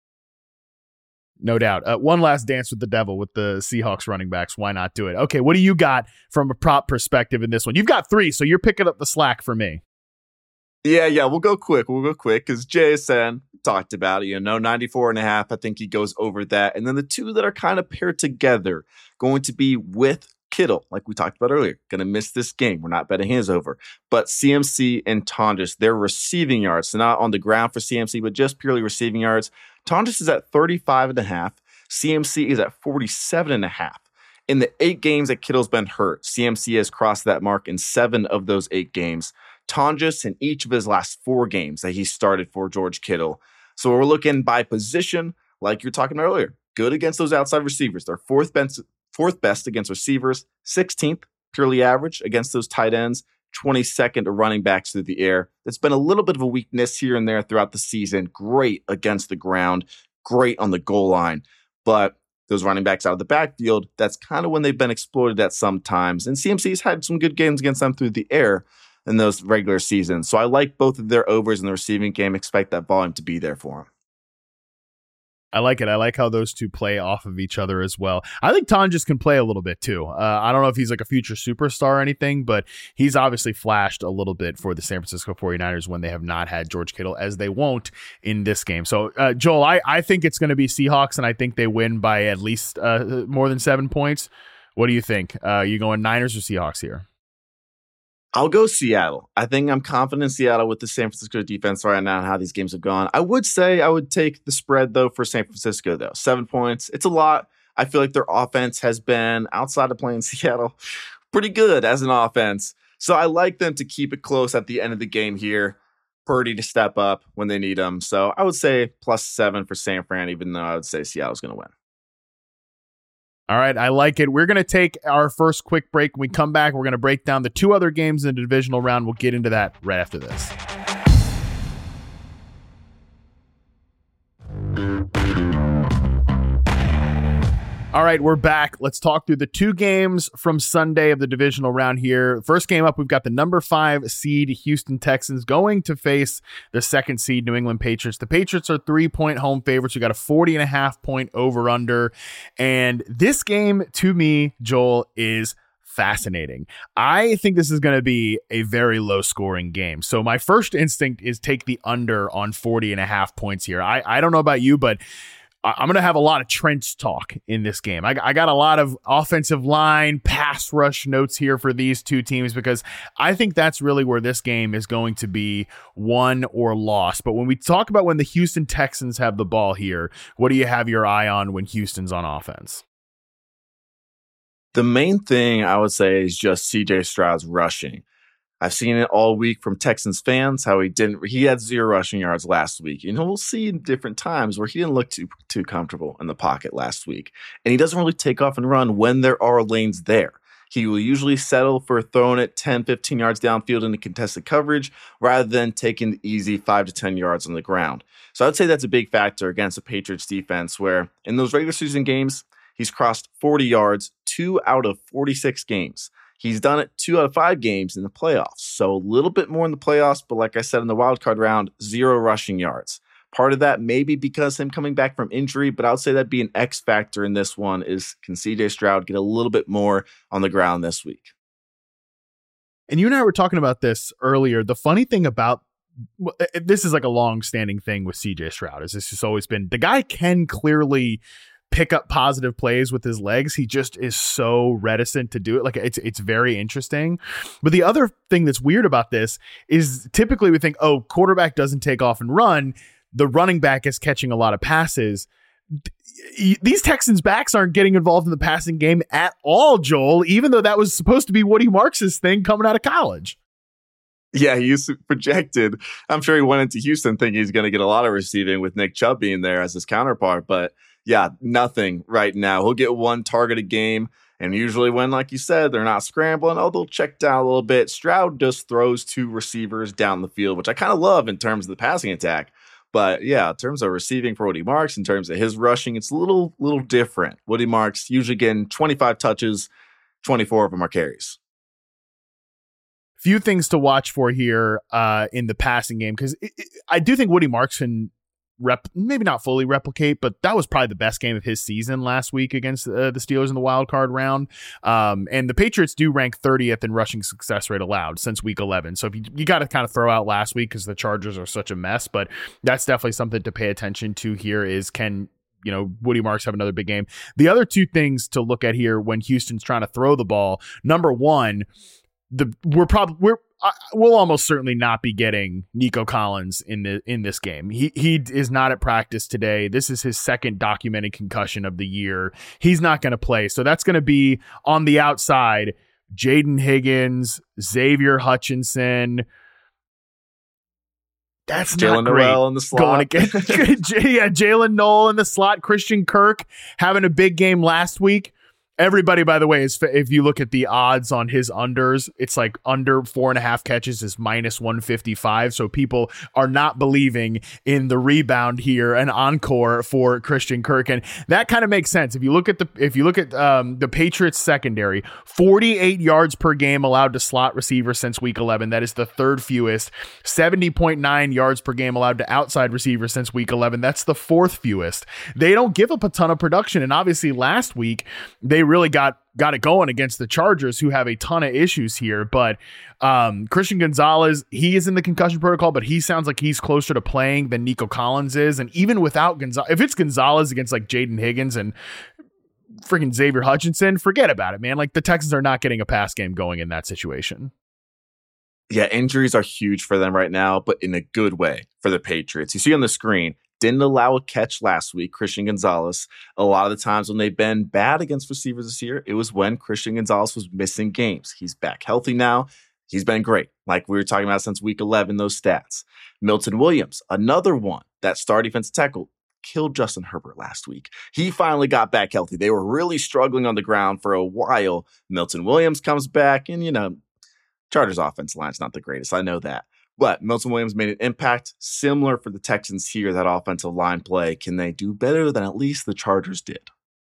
No doubt. Uh, one last dance with the devil with the Seahawks running backs. Why not do it? Okay, what do you got from a prop perspective in this one? You've got three, so you're picking up the slack for me. Yeah, yeah, we'll go quick. We'll go quick because J S N talked about it, you know, ninety-four and a half. I think he goes over that. And then the two that are kind of paired together going to be with Kittle, like we talked about earlier. Going to miss this game. We're not betting his over. But C M C and Tonjes, their receiving yards, so not on the ground for C M C, but just purely receiving yards. Tonjes is at thirty-five and a half. C M C is at forty-seven and a half. In the eight games that Kittle's been hurt, C M C has crossed that mark in seven of those eight games. Tonjes in each of his last four games that he started for George Kittle. So we're looking by position, like you're talking about earlier. Good against those outside receivers. They're fourth best, fourth best against receivers, sixteenth purely average against those tight ends, twenty-second to running backs through the air. That's been a little bit of a weakness here and there throughout the season. Great against the ground, great on the goal line. But those running backs out of the backfield, that's kind of when they've been exploited at some times. And C M C's had some good games against them through the air in those regular seasons. So I like both of their overs in the receiving game. Expect that volume to be there for them. I like it. I like how those two play off of each other as well. I think Tonjes can play a little bit too. Uh, I don't know if he's like a future superstar or anything, but he's obviously flashed a little bit for the San Francisco forty-niners when they have not had George Kittle, as they won't in this game. So, uh, Joel, I, I think it's going to be Seahawks, and I think they win by at least uh, more than seven points. What do you think? Uh, you going Niners or Seahawks here? I'll go Seattle. I think I'm confident in Seattle with the San Francisco defense right now and how these games have gone. I would say I would take the spread, though, for San Francisco, though. Seven points. It's a lot. I feel like their offense has been, outside of playing Seattle, pretty good as an offense. So I like them to keep it close at the end of the game here. Purdy to step up when they need him. So I would say plus seven for San Fran, even though I would say Seattle's going to win. All right, I like it. We're going to take our first quick break. When we come back, we're going to break down the two other games in the divisional round. We'll get into that right after this. All right, we're back. Let's talk through the two games from Sunday of the divisional round here. First game up, we've got the number five seed Houston Texans going to face the second seed New England Patriots. The Patriots are three-point home favorites. We got a forty and a half point over-under. And this game, to me, Joel, is fascinating. I think this is going to be a very low scoring game. So my first instinct is take the under on forty and a half points here. I, I don't know about you, but I'm going to have a lot of trench talk in this game. I, I got a lot of offensive line, pass rush notes here for these two teams because I think that's really where this game is going to be won or lost. But when we talk about when the Houston Texans have the ball here, what do you have your eye on when Houston's on offense? The main thing I would say is just C J Stroud's rushing. I've seen it all week from Texans fans, how he didn't, he had zero rushing yards last week. You know, we'll see in different times where he didn't look too, too comfortable in the pocket last week. And he doesn't really take off and run when there are lanes there. He will usually settle for throwing it ten, fifteen yards downfield into contested coverage rather than taking the easy five to ten yards on the ground. So I'd say that's a big factor against the Patriots defense, where in those regular season games, he's crossed forty yards two out of forty-six games. He's done it two out of five games in the playoffs. So a little bit more in the playoffs, but like I said in the wildcard round, zero rushing yards. Part of that may be because him coming back from injury, but I would say that'd be an X factor in this one is can C J Stroud get a little bit more on the ground this week? And you and I were talking about this earlier. The funny thing about this is like a long-standing thing with C J Stroud is this has always been the guy can clearly pick up positive plays with his legs. He just is so reticent to do it. Like it's it's very interesting. But the other thing that's weird about this is typically we think, oh, quarterback doesn't take off and run. The running back is catching a lot of passes. These Texans backs aren't getting involved in the passing game at all, Joel, even though that was supposed to be Woody Marks' thing coming out of college. Yeah, he's projected. I'm sure he went into Houston thinking he's going to get a lot of receiving with Nick Chubb being there as his counterpart. But yeah, nothing right now. He'll get one target a game. And usually when, like you said, they're not scrambling, oh, they'll check down a little bit. Stroud just throws two receivers down the field, which I kind of love in terms of the passing attack. But yeah, in terms of receiving for Woody Marks, in terms of his rushing, it's a little, little different. Woody Marks usually getting twenty-five touches, twenty-four of them are carries. Few things to watch for here uh, in the passing game, because I do think Woody Marks can rep, maybe not fully replicate, but that was probably the best game of his season last week against uh, the Steelers in the wild card round. Um, and the Patriots do rank thirtieth in rushing success rate allowed since week eleven. So if you, you got to kind of throw out last week because the Chargers are such a mess, but that's definitely something to pay attention to here is can, you know, Woody Marks have another big game. The other two things to look at here when Houston's trying to throw the ball, number one, the we're probably we're uh, we'll almost certainly not be getting Nico Collins in the in this game. He he is not at practice today. This is his second documented concussion of the year. He's not going to play, so that's going to be on the outside. Jaden Higgins, Xavier Hutchinson. That's Jalen not great. Noel in the slot. Going against yeah, Jalen Noel in the slot. Christian Kirk having a big game last week. Everybody, by the way, is if you look at the odds on his unders, it's like under four and a half catches is minus one fifty-five. So people are not believing in the rebound here, an encore for Christian Kirk, and that kind of makes sense. If you look at the if you look at um, the Patriots secondary, forty-eight yards per game allowed to slot receivers since week eleven. That is the third fewest. seventy point nine yards per game allowed to outside receivers since week eleven. That's the fourth fewest. They don't give up a ton of production, and obviously last week they really got got it going against the Chargers, who have a ton of issues here. But um, Christian Gonzalez, he is in the concussion protocol, but he sounds like he's closer to playing than Nico Collins is. And even without Gonzalez, if it's Gonzalez against like Jaden Higgins and freaking Xavier Hutchinson, forget about it, man. Like the Texans are not getting a pass game going in that situation. Yeah, injuries are huge for them right now, but in a good way for the Patriots. You see on the screen, didn't allow a catch last week, Christian Gonzalez. A lot of the times when they've been bad against receivers this year, it was when Christian Gonzalez was missing games. He's back healthy now. He's been great. Like we were talking about since week eleven, those stats. Milton Williams, another one, that star defensive tackle, killed Justin Herbert last week. He finally got back healthy. They were really struggling on the ground for a while. Milton Williams comes back, and, you know, Chargers offense line's not the greatest. I know that. But Milton Williams made an impact similar for the Texans here, that offensive line play. Can they do better than at least the Chargers did?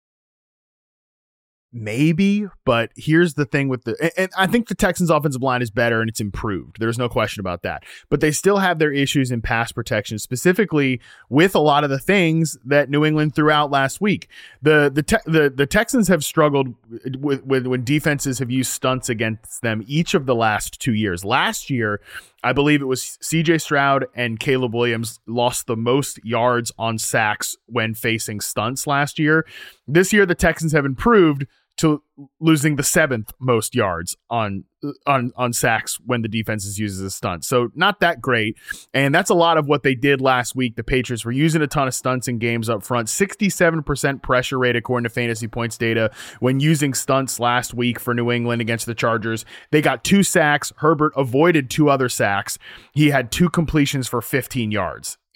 Maybe, but here's the thing with the, and I think the Texans offensive line is better and it's improved. There's no question about that, but they still have their issues in pass protection, specifically with a lot of the things that New England threw out last week. The, the, te- the, the Texans have struggled with, with when defenses have used stunts against them each of the last two years. Last year, I believe it was C J Stroud and Caleb Williams lost the most yards on sacks when facing stunts last year. This year, the Texans have improved to losing the seventh most yards on on on sacks when the defense uses a stunt. So not that great. And that's a lot of what they did last week. The Patriots were using a ton of stunts in games up front. sixty-seven percent pressure rate according to Fantasy Points data when using stunts last week for New England against the Chargers. They got two sacks. Herbert avoided two other sacks. He had two completions for fifteen yards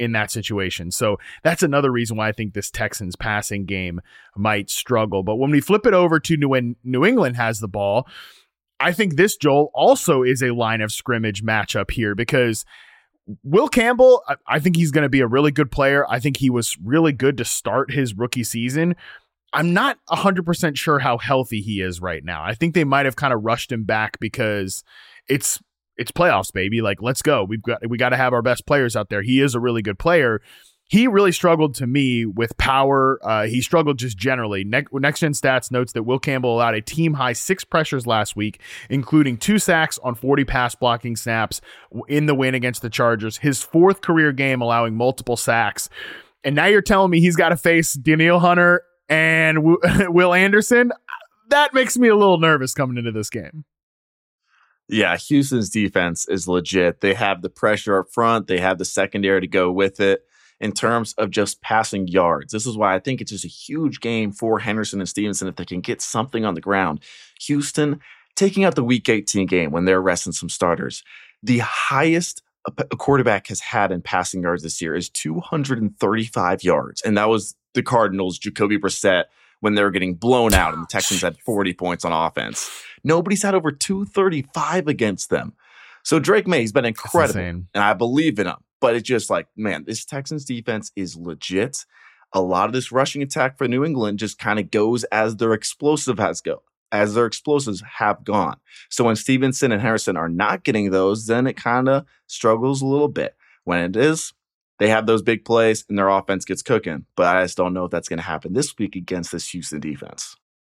in that situation. So that's another reason why I think this Texans passing game might struggle. But when we flip it over to New, New England has the ball, I think this, Joel, also is a line of scrimmage matchup here because Will Campbell, I, I think he's going to be a really good player. I think he was really good to start his rookie season. I'm not one hundred percent sure how healthy he is right now. I think they might have kind of rushed him back because it's it's playoffs, baby. Like, let's go. We've got we got to have our best players out there. He is a really good player. He really struggled to me with power. Uh, he struggled just generally. Ne- Next Gen Stats notes that Will Campbell allowed a team-high six pressures last week, including two sacks on forty pass blocking snaps in the win against the Chargers. His fourth career game allowing multiple sacks. And now you're telling me he's got to face Danielle Hunter and w- Will Anderson? That makes me a little nervous coming into this game. Yeah, Houston's defense is legit. They have the pressure up front. They have the secondary to go with it. In terms of just passing yards, this is why I think it's just a huge game for Henderson and Stevenson if they can get something on the ground. Houston, taking out the Week eighteen game when they're resting some starters, the highest a quarterback has had in passing yards this year is two hundred thirty-five yards, and that was the Cardinals' Jacoby Brissett when they were getting blown out and the Texans had forty points on offense. Nobody's had over two thirty-five against them. So Drake May, he's been incredible, and I believe in him. But it's just like, man, this Texans defense is legit. A lot of this rushing attack for New England just kind of goes as their explosive has go, as their explosives have gone. So when Stevenson and Harrison are not getting those, then it kind of struggles a little bit. When it is, they have those big plays and their offense gets cooking. But I just don't know if that's going to happen this week against this Houston defense.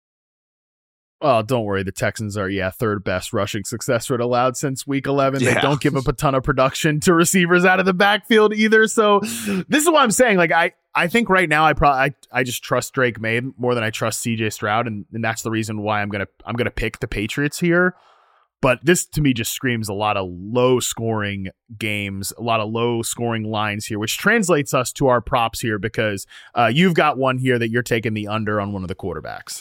Oh, don't worry. The Texans are, yeah, third best rushing success rate allowed since week eleven. Yeah. They don't give up a ton of production to receivers out of the backfield either. So this is what I'm saying. Like, I, I think right now I probably, I, I just trust Drake May more than I trust C J Stroud. And, and that's the reason why I'm going to, I'm going to pick the Patriots here. But this to me just screams a lot of low scoring games, a lot of low scoring lines here, which translates us to our props here because uh, you've got one here that you're taking the under on one of the quarterbacks.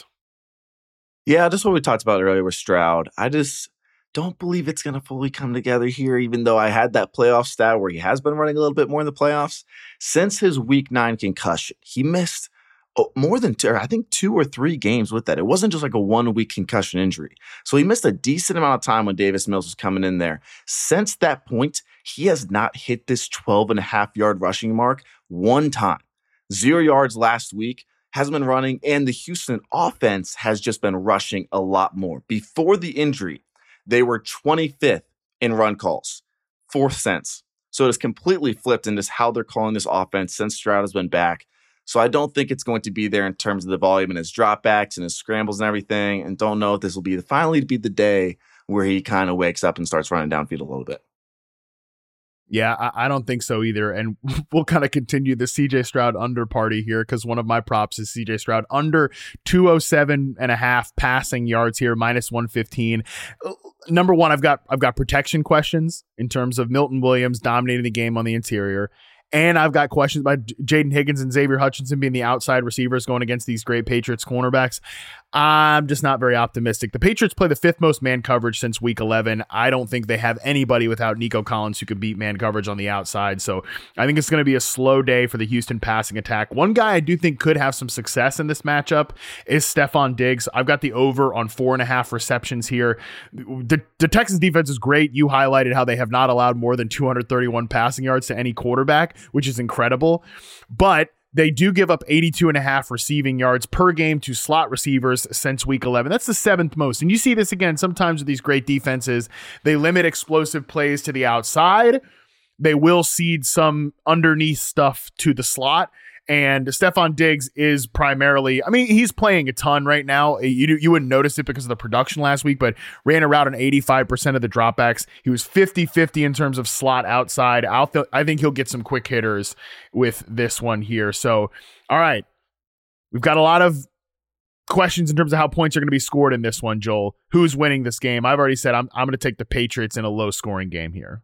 Yeah, just what we talked about earlier with Stroud. I just don't believe it's going to fully come together here, even though I had that playoff stat where he has been running a little bit more in the playoffs. Since his week nine concussion, he missed more than two, I think two or three games with that. It wasn't just like a one-week concussion injury. So he missed a decent amount of time when Davis Mills was coming in there. Since that point, he has not hit this twelve and a half yard rushing mark one time. Zero yards last week. Hasn't been running, and the Houston offense has just been rushing a lot more. Before the injury, they were twenty-fifth in run calls, fourth since. So it has completely flipped in just how they're calling this offense since Stroud has been back. So I don't think it's going to be there in terms of the volume and his dropbacks and his scrambles and everything, and don't know if this will be the, finally be the day where he kind of wakes up and starts running downfield a little bit. Yeah, I, I don't think so either. And we'll kind of continue the C J Stroud under party here because one of my props is C J Stroud under two oh seven and a half passing yards here, minus one fifteen. Number one, I've got I've got protection questions in terms of Milton Williams dominating the game on the interior. And I've got questions about Jaden Higgins and Xavier Hutchinson being the outside receivers going against these great Patriots cornerbacks. I'm just not very optimistic. The Patriots play the fifth most man coverage since week eleven. I don't think they have anybody without Nico Collins who can beat man coverage on the outside. So I think it's going to be a slow day for the Houston passing attack. One guy I do think could have some success in this matchup is Stephon Diggs. I've got the over on four and a half receptions here. The, the Texans defense is great. You highlighted how they have not allowed more than two hundred thirty-one passing yards to any quarterback, which is incredible. But they do give up eighty-two and a half receiving yards per game to slot receivers since week eleven. That's the seventh most. And you see this again sometimes with these great defenses. They limit explosive plays to the outside. They will cede some underneath stuff to the slot. And Stephon Diggs is primarily, I mean, he's playing a ton right now. You you wouldn't notice it because of the production last week, but ran a route on eighty-five percent of the dropbacks. He was fifty-fifty in terms of slot outside. I'll th- I think he'll get some quick hitters with this one here. So, all right. We've got a lot of questions in terms of how points are going to be scored in this one, Joel. Who's winning this game? I've already said I'm I'm going to take the Patriots in a low-scoring game here.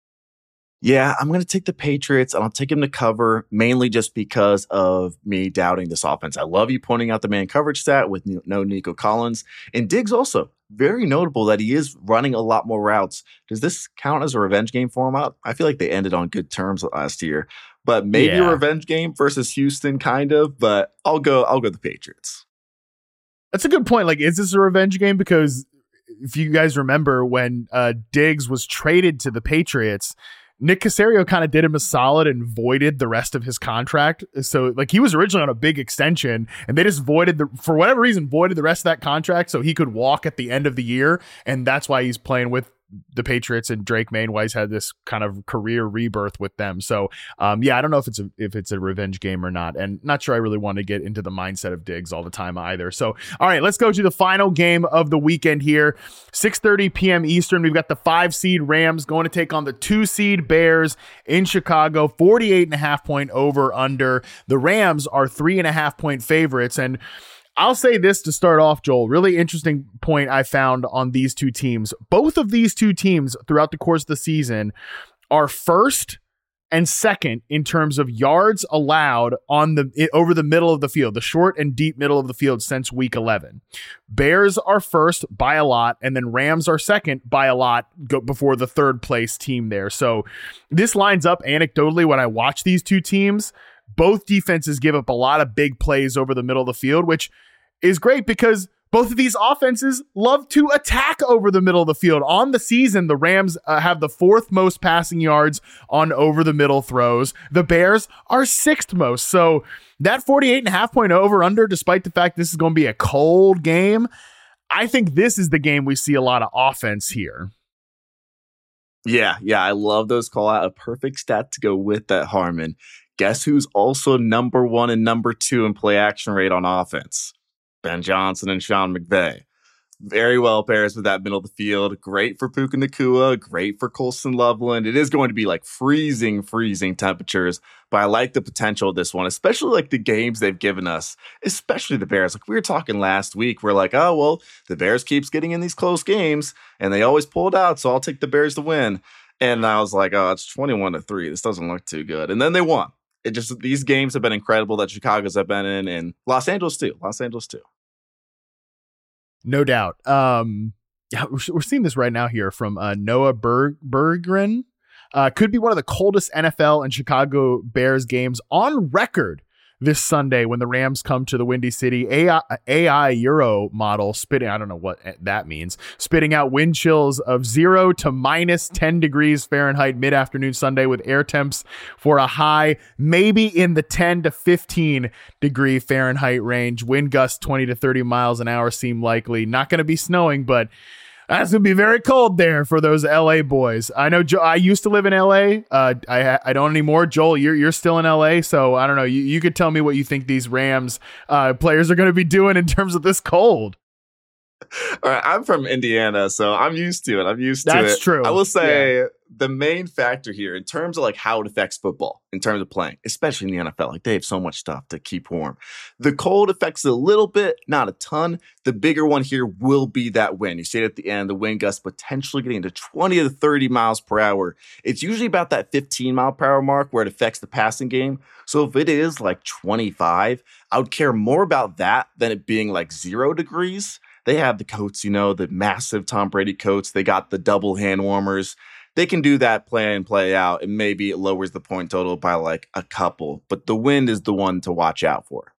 Yeah, I'm going to take the Patriots, and I'll take them to cover, mainly just because of me doubting this offense. I love you pointing out the man coverage stat with no Nico Collins. And Diggs also, very notable that he is running a lot more routes. Does this count as a revenge game for him? I feel like they ended on good terms last year, but maybe Yeah. a revenge game versus Houston, kind of. But I'll go. I'll go the Patriots. That's a good point. Like, is this a revenge game? Because if you guys remember when uh, Diggs was traded to the Patriots, Nick Caserio kind of did him a solid and voided the rest of his contract. So, like, he was originally on a big extension, and they just voided the, for whatever reason, voided the rest of that contract so he could walk at the end of the year. And that's why he's playing with the Patriots and Drake May, why he's had this kind of career rebirth with them. So, um, yeah, I don't know if it's a, if it's a revenge game or not, and not sure I really want to get into the mindset of Diggs all the time either. So, all right, let's go to the final game of the weekend here. six thirty p.m. Eastern. We've got the five seed Rams going to take on the two seed Bears in Chicago. forty-eight and a half point over under. The Rams are three and a half point favorites, and I'll say this to start off, Joel. Really interesting point I found on these two teams. Both of these two teams throughout the course of the season are first and second in terms of yards allowed on the over the middle of the field, the short and deep middle of the field since week eleven. Bears are first by a lot, and then Rams are second by a lot go before the third place team there. So this lines up anecdotally when I watch these two teams. Both defenses give up a lot of big plays over the middle of the field, which is great because both of these offenses love to attack over the middle of the field. On the season, the Rams uh, have the fourth most passing yards on over the middle throws. The Bears are sixth most. So that forty-eight and a half point over under, despite the fact this is going to be a cold game, I think this is the game we see a lot of offense here. Yeah, yeah, I love those call out. A perfect stat to go with that, Harmon. Guess who's also number one and number two in play action rate on offense? Ben Johnson and Sean McVay. Very well pairs with that middle of the field. Great for Puka Nacua. Great for Colston Loveland. It is going to be like freezing, freezing temperatures, but I like the potential of this one, especially like the games they've given us, especially the Bears. Like we were talking last week, we're like, oh, well, the Bears keeps getting in these close games and they always pull it out, so I'll take the Bears to win. And I was like, oh, it's twenty-one to three. This doesn't look too good. And then they won. It just, these games have been incredible that Chicago's have been in, and Los Angeles too. Los Angeles too. No doubt. Um, yeah, we're, we're seeing this right now here from uh, Noah Berg, Berggren. Uh, could be one of the coldest N F L and Chicago Bears games on record this Sunday when the Rams come to the Windy City. A I, A I Euro model spitting, I don't know what that means, spitting out wind chills of zero to minus ten degrees Fahrenheit mid-afternoon Sunday with air temps for a high maybe in the ten to fifteen degree Fahrenheit range. Wind gusts twenty to thirty miles an hour seem likely. Not going to be snowing, but that's going to be very cold there for those L A boys. I know jo- I used to live in L A. Uh, I I don't anymore. Joel, you're you're still in L A, so I don't know. You, you could tell me what you think these Rams uh, players are going to be doing in terms of this cold. All right, I'm from Indiana, so I'm used to it. I'm used to it. That's true. I will say yeah. the main factor here in terms of like how it affects football, in terms of playing, especially in the N F L, like they have so much stuff to keep warm. The cold affects it a little bit, not a ton. The bigger one here will be that wind. You see it at the end, the wind gusts potentially getting to twenty to thirty miles per hour. It's usually about that fifteen mile per hour mark where it affects the passing game. So if it is like twenty-five, I would care more about that than it being like zero degrees. They have the coats, you know, the massive Tom Brady coats. They got the double hand warmers. They can do that play and play out, and maybe it lowers the point total by like a couple. But the wind is the one to watch out for.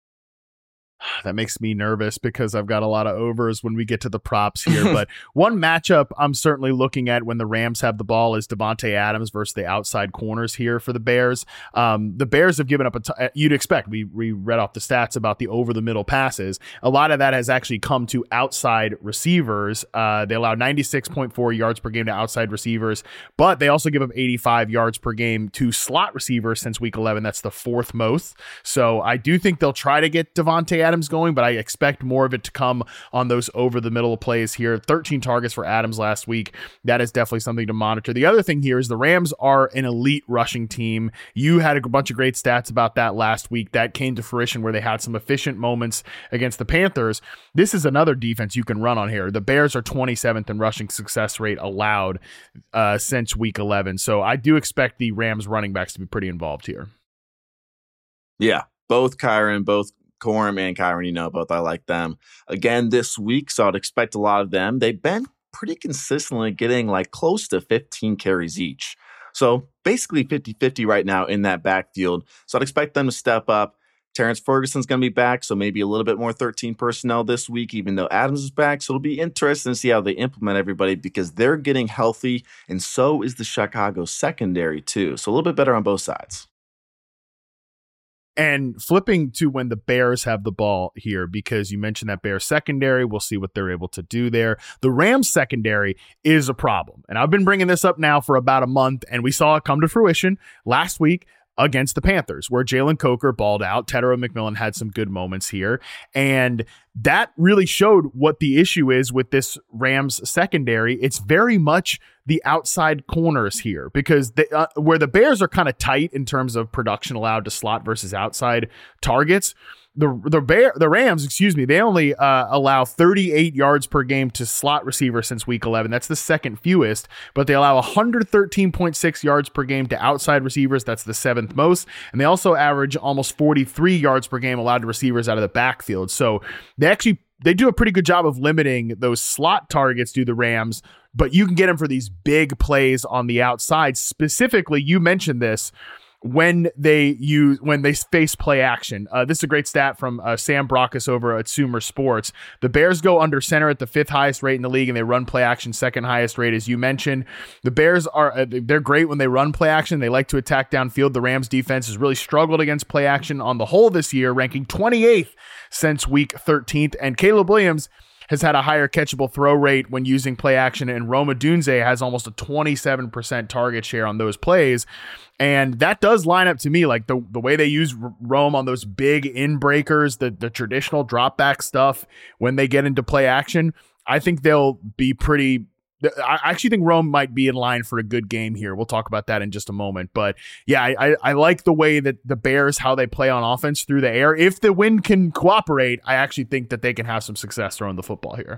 That makes me nervous because I've got a lot of overs when we get to the props here. But one matchup I'm certainly looking at when the Rams have the ball is Devontae Adams versus the outside corners here for the Bears. Um, the Bears have given up a t- you'd expect. We, we read off the stats about the over the middle passes. A lot of that has actually come to outside receivers. Uh, they allow ninety-six point four yards per game to outside receivers, but they also give up eighty-five yards per game to slot receivers since week eleven. That's the fourth most. So I do think they'll try to get Devontae Adams going, but I expect more of it to come on those over the middle plays here. thirteen targets for Adams last week. That is definitely something to monitor. The other thing here is the Rams are an elite rushing team. You had a bunch of great stats about that last week. That came to fruition where they had some efficient moments against the Panthers. This is another defense you can run on here. The Bears are twenty-seventh in rushing success rate allowed uh, since week eleven. So I do expect the Rams running backs to be pretty involved here. Yeah, both Kyren, both Corum and Kyron, you know, both I like them again this week, so I'd expect a lot of them. They've been pretty consistently getting like close to fifteen carries each. So basically fifty-fifty right now in that backfield. So I'd expect them to step up. Terrence Ferguson's going to be back, so maybe a little bit more thirteen personnel this week, even though Adams is back. So it'll be interesting to see how they implement everybody because they're getting healthy, and so is the Chicago secondary too. So a little bit better on both sides. And flipping to when the Bears have the ball here, because you mentioned that Bears secondary, we'll see what they're able to do there. The Rams secondary is a problem. And I've been bringing this up now for about a month, and we saw it come to fruition last week against the Panthers, where Jalen Coker balled out. Tetairoa McMillan had some good moments here. And that really showed what the issue is with this Rams secondary. It's very much the outside corners here, because they, uh, where the Bears are kind of tight in terms of production allowed to slot versus outside targets, the the Bear the Rams, excuse me, they only uh, allow thirty-eight yards per game to slot receivers since week eleven. That's the second fewest, but they allow one hundred thirteen point six yards per game to outside receivers. That's the seventh most, and they also average almost forty-three yards per game allowed to receivers out of the backfield. So they actually they do a pretty good job of limiting those slot targets to the Rams, but you can get them for these big plays on the outside. Specifically, you mentioned this, when they use when they face play action. Uh, this is a great stat from uh, Sam Brockus over at Sumer Sports. The Bears go under center at the fifth highest rate in the league, and they run play action second highest rate, as you mentioned. The Bears are uh, they're great when they run play action. They like to attack downfield. The Rams defense has really struggled against play action on the whole this year, ranking twenty-eighth since week thirteenth. And Caleb Williams has had a higher catchable throw rate when using play action, and Rome Odunze has almost a twenty-seven percent target share on those plays. And that does line up to me like the, the way they use Rome on those big in breakers, the, the traditional drop back stuff when they get into play action. I think they'll be pretty. I actually think Rome might be in line for a good game here. We'll talk about that in just a moment. But yeah, I, I, I like the way that the Bears, how they play on offense through the air. If the wind can cooperate, I actually think that they can have some success throwing the football here.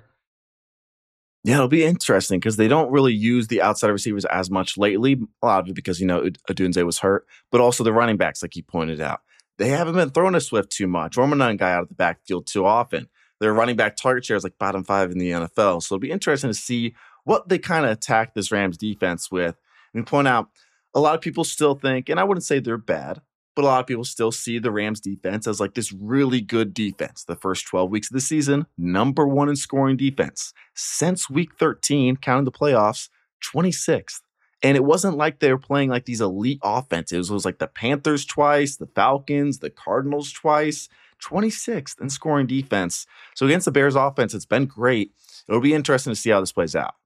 Yeah, it'll be interesting because they don't really use the outside receivers as much lately. A lot of it because, you know, Odunze was hurt, but also the running backs, like you pointed out. They haven't been throwing to Swift too much. Roman Nunn guy out of the backfield too often. Their running back target share is like bottom five in the N F L. So it'll be interesting to see what they kind of attack this Rams defense with. And point out, a lot of people still think, and I wouldn't say they're bad, but a lot of people still see the Rams defense as like this really good defense. The first twelve weeks of the season, number one in scoring defense. Since week thirteen, counting the playoffs, twenty-sixth. And it wasn't like they were playing like these elite offenses. It was like the Panthers twice, the Falcons, the Cardinals twice, twenty-sixth in scoring defense. So against the Bears offense, it's been great. It'll be interesting to see how this plays out.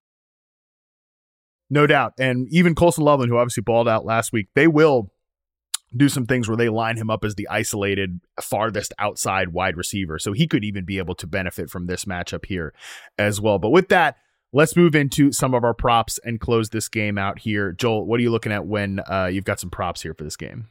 No doubt. And even Colson Loveland, who obviously balled out last week, they will do some things where they line him up as the isolated farthest outside wide receiver. So he could even be able to benefit from this matchup here as well. But with that, let's move into some of our props and close this game out here. Joel, what are you looking at when uh, you've got some props here for this game?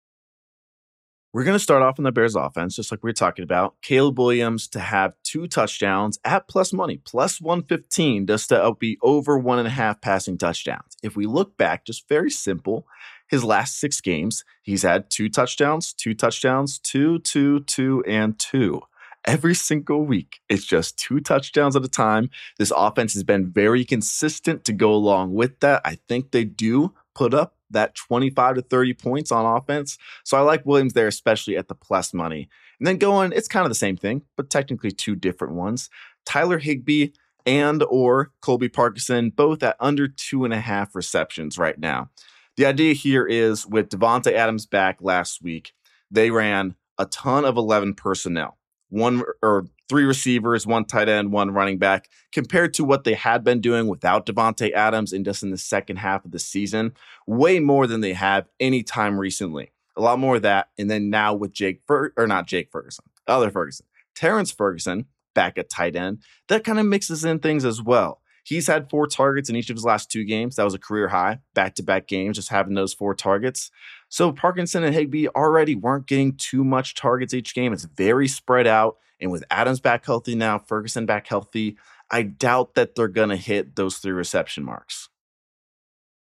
We're going to start off on the Bears offense, just like we were talking about. Caleb Williams to have two touchdowns at plus money, plus one fifteen, just to be over one and a half passing touchdowns. If we look back, just very simple, his last six games, he's had two touchdowns, two touchdowns, two, two, two, and two. Every single week, it's just two touchdowns at a time. This offense has been very consistent to go along with that. I think they do put up that twenty-five to thirty points on offense. So I like Williams there, especially at the plus money. And then going, it's kind of the same thing, but technically two different ones. Tyler Higbee and or Colby Parkinson, both at under two and a half receptions right now. The idea here is with Davante Adams back last week, they ran a ton of eleven personnel. One or three receivers, one tight end, one running back, compared to what they had been doing without Davante Adams and just in the second half of the season, way more than they have any time recently. A lot more of that. And then now with Jake, Fer- or not Jake Ferguson, other Ferguson, Terrence Ferguson back at tight end, that kind of mixes in things as well. He's had four targets in each of his last two games. That was a career high, back-to-back games, just having those four targets. So Parkinson and Higbee already weren't getting too much targets each game. It's very spread out. And with Adams back healthy now, Ferguson back healthy, I doubt that they're going to hit those three reception marks.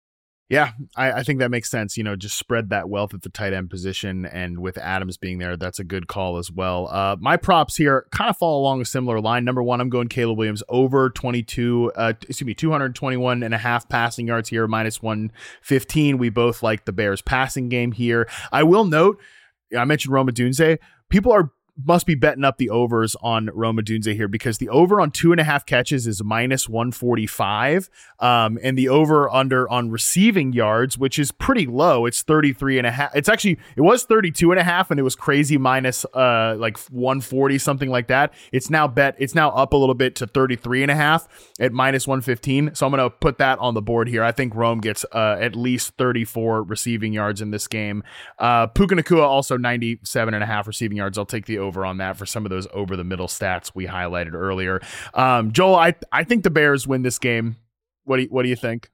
Yeah, I, I think that makes sense. You know, just spread that wealth at the tight end position, and with Adams being there, that's a good call as well. Uh, my props here kind of fall along a similar line. Number one, I'm going Caleb Williams over twenty-two, uh, excuse me, two twenty-one and a half passing yards here, minus one fifteen. We both like the Bears passing game here. I will note, I mentioned Rome Odunze. People are must be betting up the overs on Rome Odunze here, because the over on two and a half catches is minus one forty-five. Um, and the over under on receiving yards, which is pretty low. It's thirty-three and a half. It's actually, it was thirty-two and a half and it was crazy minus uh, like one forty, something like that. It's now bet, it's now up a little bit to thirty-three and a half at minus one fifteen. So I'm going to put that on the board here. I think Rome gets uh, at least thirty-four receiving yards in this game. Uh, Puka Nacua also ninety-seven and a half receiving yards. I'll take the over on that for some of those over the middle stats we highlighted earlier. Um, Joel, I I think the Bears win this game. What do you, what do you think?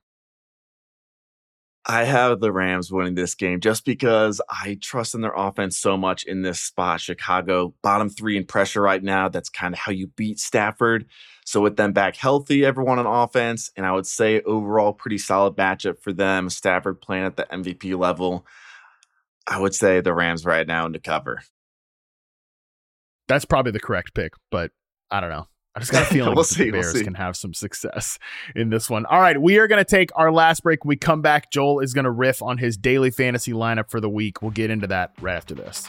I have the Rams winning this game just because I trust in their offense so much in this spot. Chicago, bottom three in pressure right now. That's kind of how you beat Stafford. So with them back healthy, everyone on offense, and I would say overall pretty solid matchup for them. Stafford playing at the M V P level. I would say the Rams right now in the cover. That's probably the correct pick, but I don't know. I just got a feeling we'll that see, the Bears we'll can have some success in this one. All right, we are going to take our last break. When we come back, Joel is going to riff on his daily fantasy lineup for the week. We'll get into that right after this.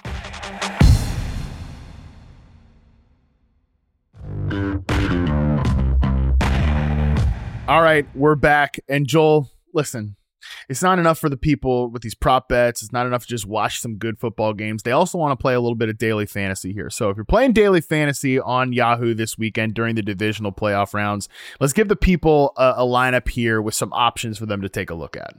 All right, we're back. And Joel, listen, it's not enough for the people with these prop bets. It's not enough to just watch some good football games. They also want to play a little bit of daily fantasy here. So if you're playing daily fantasy on Yahoo this weekend during the divisional playoff rounds, let's give the people a, a lineup here with some options for them to take a look at.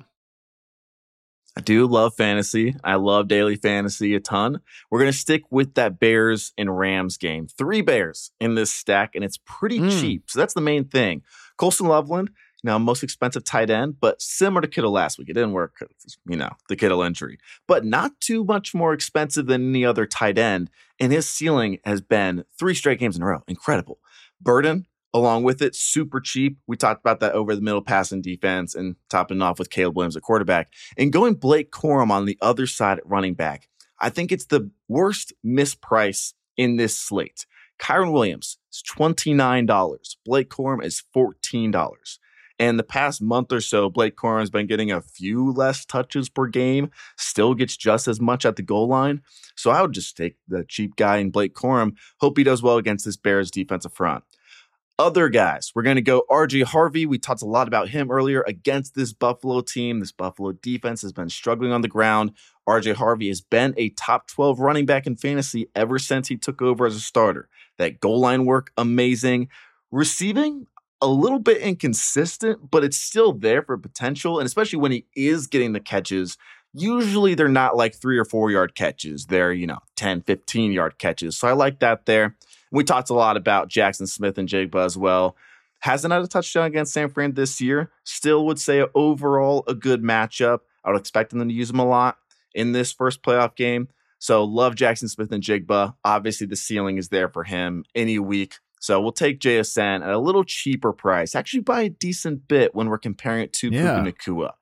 I do love fantasy. I love daily fantasy a ton. We're going to stick with that Bears and Rams game. Three Bears in this stack, and it's pretty mm. cheap. So that's the main thing. Colston Loveland, now most expensive tight end, but similar to Kittle last week. It didn't work, you know, the Kittle injury. But not too much more expensive than any other tight end. And his ceiling has been three straight games in a row. Incredible. Burden, along with it, super cheap. We talked about that over the middle passing defense and topping off with Caleb Williams at quarterback. And going Blake Corum on the other side at running back, I think it's the worst misprice in this slate. Kyron Williams is twenty-nine dollars. Blake Corum is fourteen dollars. And the past month or so, Blake Corum has been getting a few less touches per game, still gets just as much at the goal line. So I would just take the cheap guy in Blake Corum. Hope he does well against this Bears defensive front. Other guys, we're going to go R J Harvey. We talked a lot about him earlier against this Buffalo team. This Buffalo defense has been struggling on the ground. R J Harvey has been a top twelve running back in fantasy ever since he took over as a starter. That goal line work, amazing. Receiving, a little bit inconsistent, but it's still there for potential. And especially when he is getting the catches, usually they're not like three or four yard catches. They're, you know, ten, fifteen yard catches. So I like that there. We talked a lot about Jackson Smith and Jigba as well. Hasn't had a touchdown against San Fran this year. Still would say overall a good matchup. I would expect them to use him a lot in this first playoff game. So love Jackson Smith and Jigba. Obviously the ceiling is there for him any week. So we'll take J S N at a little cheaper price, actually by a decent bit when we're comparing it to yeah. Puka Nacua.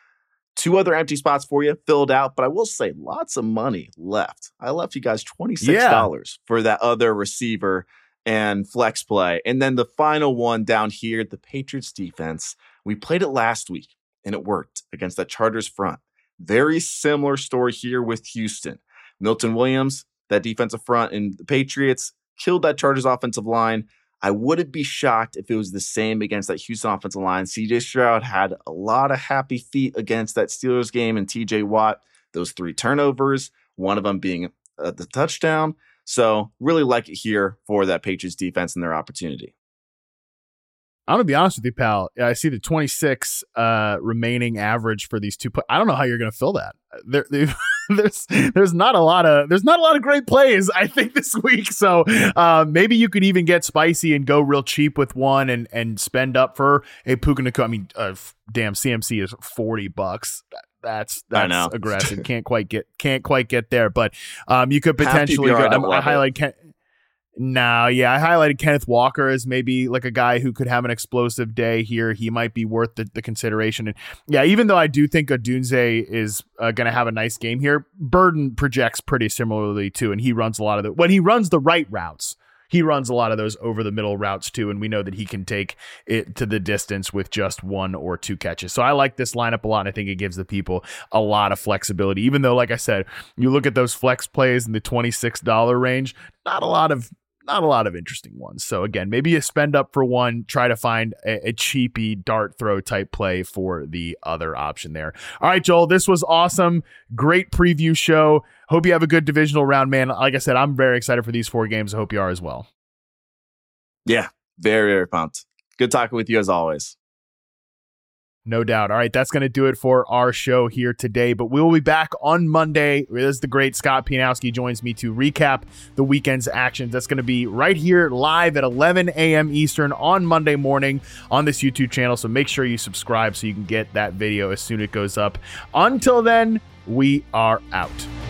Two other empty spots for you, filled out, but I will say lots of money left. I left you guys twenty-six dollars yeah. for that other receiver and flex play. And then the final one down here, the Patriots defense. We played it last week, and it worked against that Chargers front. Very similar story here with Houston. Milton Williams, that defensive front, and the Patriots killed that Chargers offensive line. I wouldn't be shocked if it was the same against that Houston offensive line. C J Stroud had a lot of happy feet against that Steelers game, and T J Watt, those three turnovers, one of them being uh, the touchdown. So really like it here for that Patriots defense and their opportunity. I'm going to be honest with you, pal. I see the twenty-six uh, remaining average for these two. Play- I don't know how you're going to fill that. There, there's there's not a lot of there's not a lot of great plays, I think, this week. So uh, maybe you could even get spicy and go real cheap with one and and spend up for a Puka Nacua. I mean, uh, damn, C M C is forty bucks. That's that's aggressive. Can't quite get can't quite get there, but um, you could potentially go. I highlight. Ken- No, yeah, I highlighted Kenneth Walker as maybe like a guy who could have an explosive day here. He might be worth the, the consideration. And yeah, even though I do think Odunze is uh, going to have a nice game here, Burden projects pretty similarly too, and he runs a lot of the when he runs the right routes. He runs a lot of those over the middle routes too, and we know that he can take it to the distance with just one or two catches. So I like this lineup a lot, and I think it gives the people a lot of flexibility. Even though, like I said, you look at those flex plays in the twenty-six dollars range, not a lot of not a lot of interesting ones. So again, maybe you spend up for one, try to find a, a cheapy dart throw type play for the other option there. All right, Joel, this was awesome. Great preview show. Hope you have a good divisional round, man. Like I said, I'm very excited for these four games. I hope you are as well. Yeah, very, very pumped. Good talking with you as always. No doubt. All right, that's going to do it for our show here today, but we'll be back on Monday. As the great Scott Pianowski joins me to recap the weekend's actions. That's going to be right here live at eleven a.m. Eastern on Monday morning on this YouTube channel, so make sure you subscribe so you can get that video as soon as it goes up. Until then, we are out.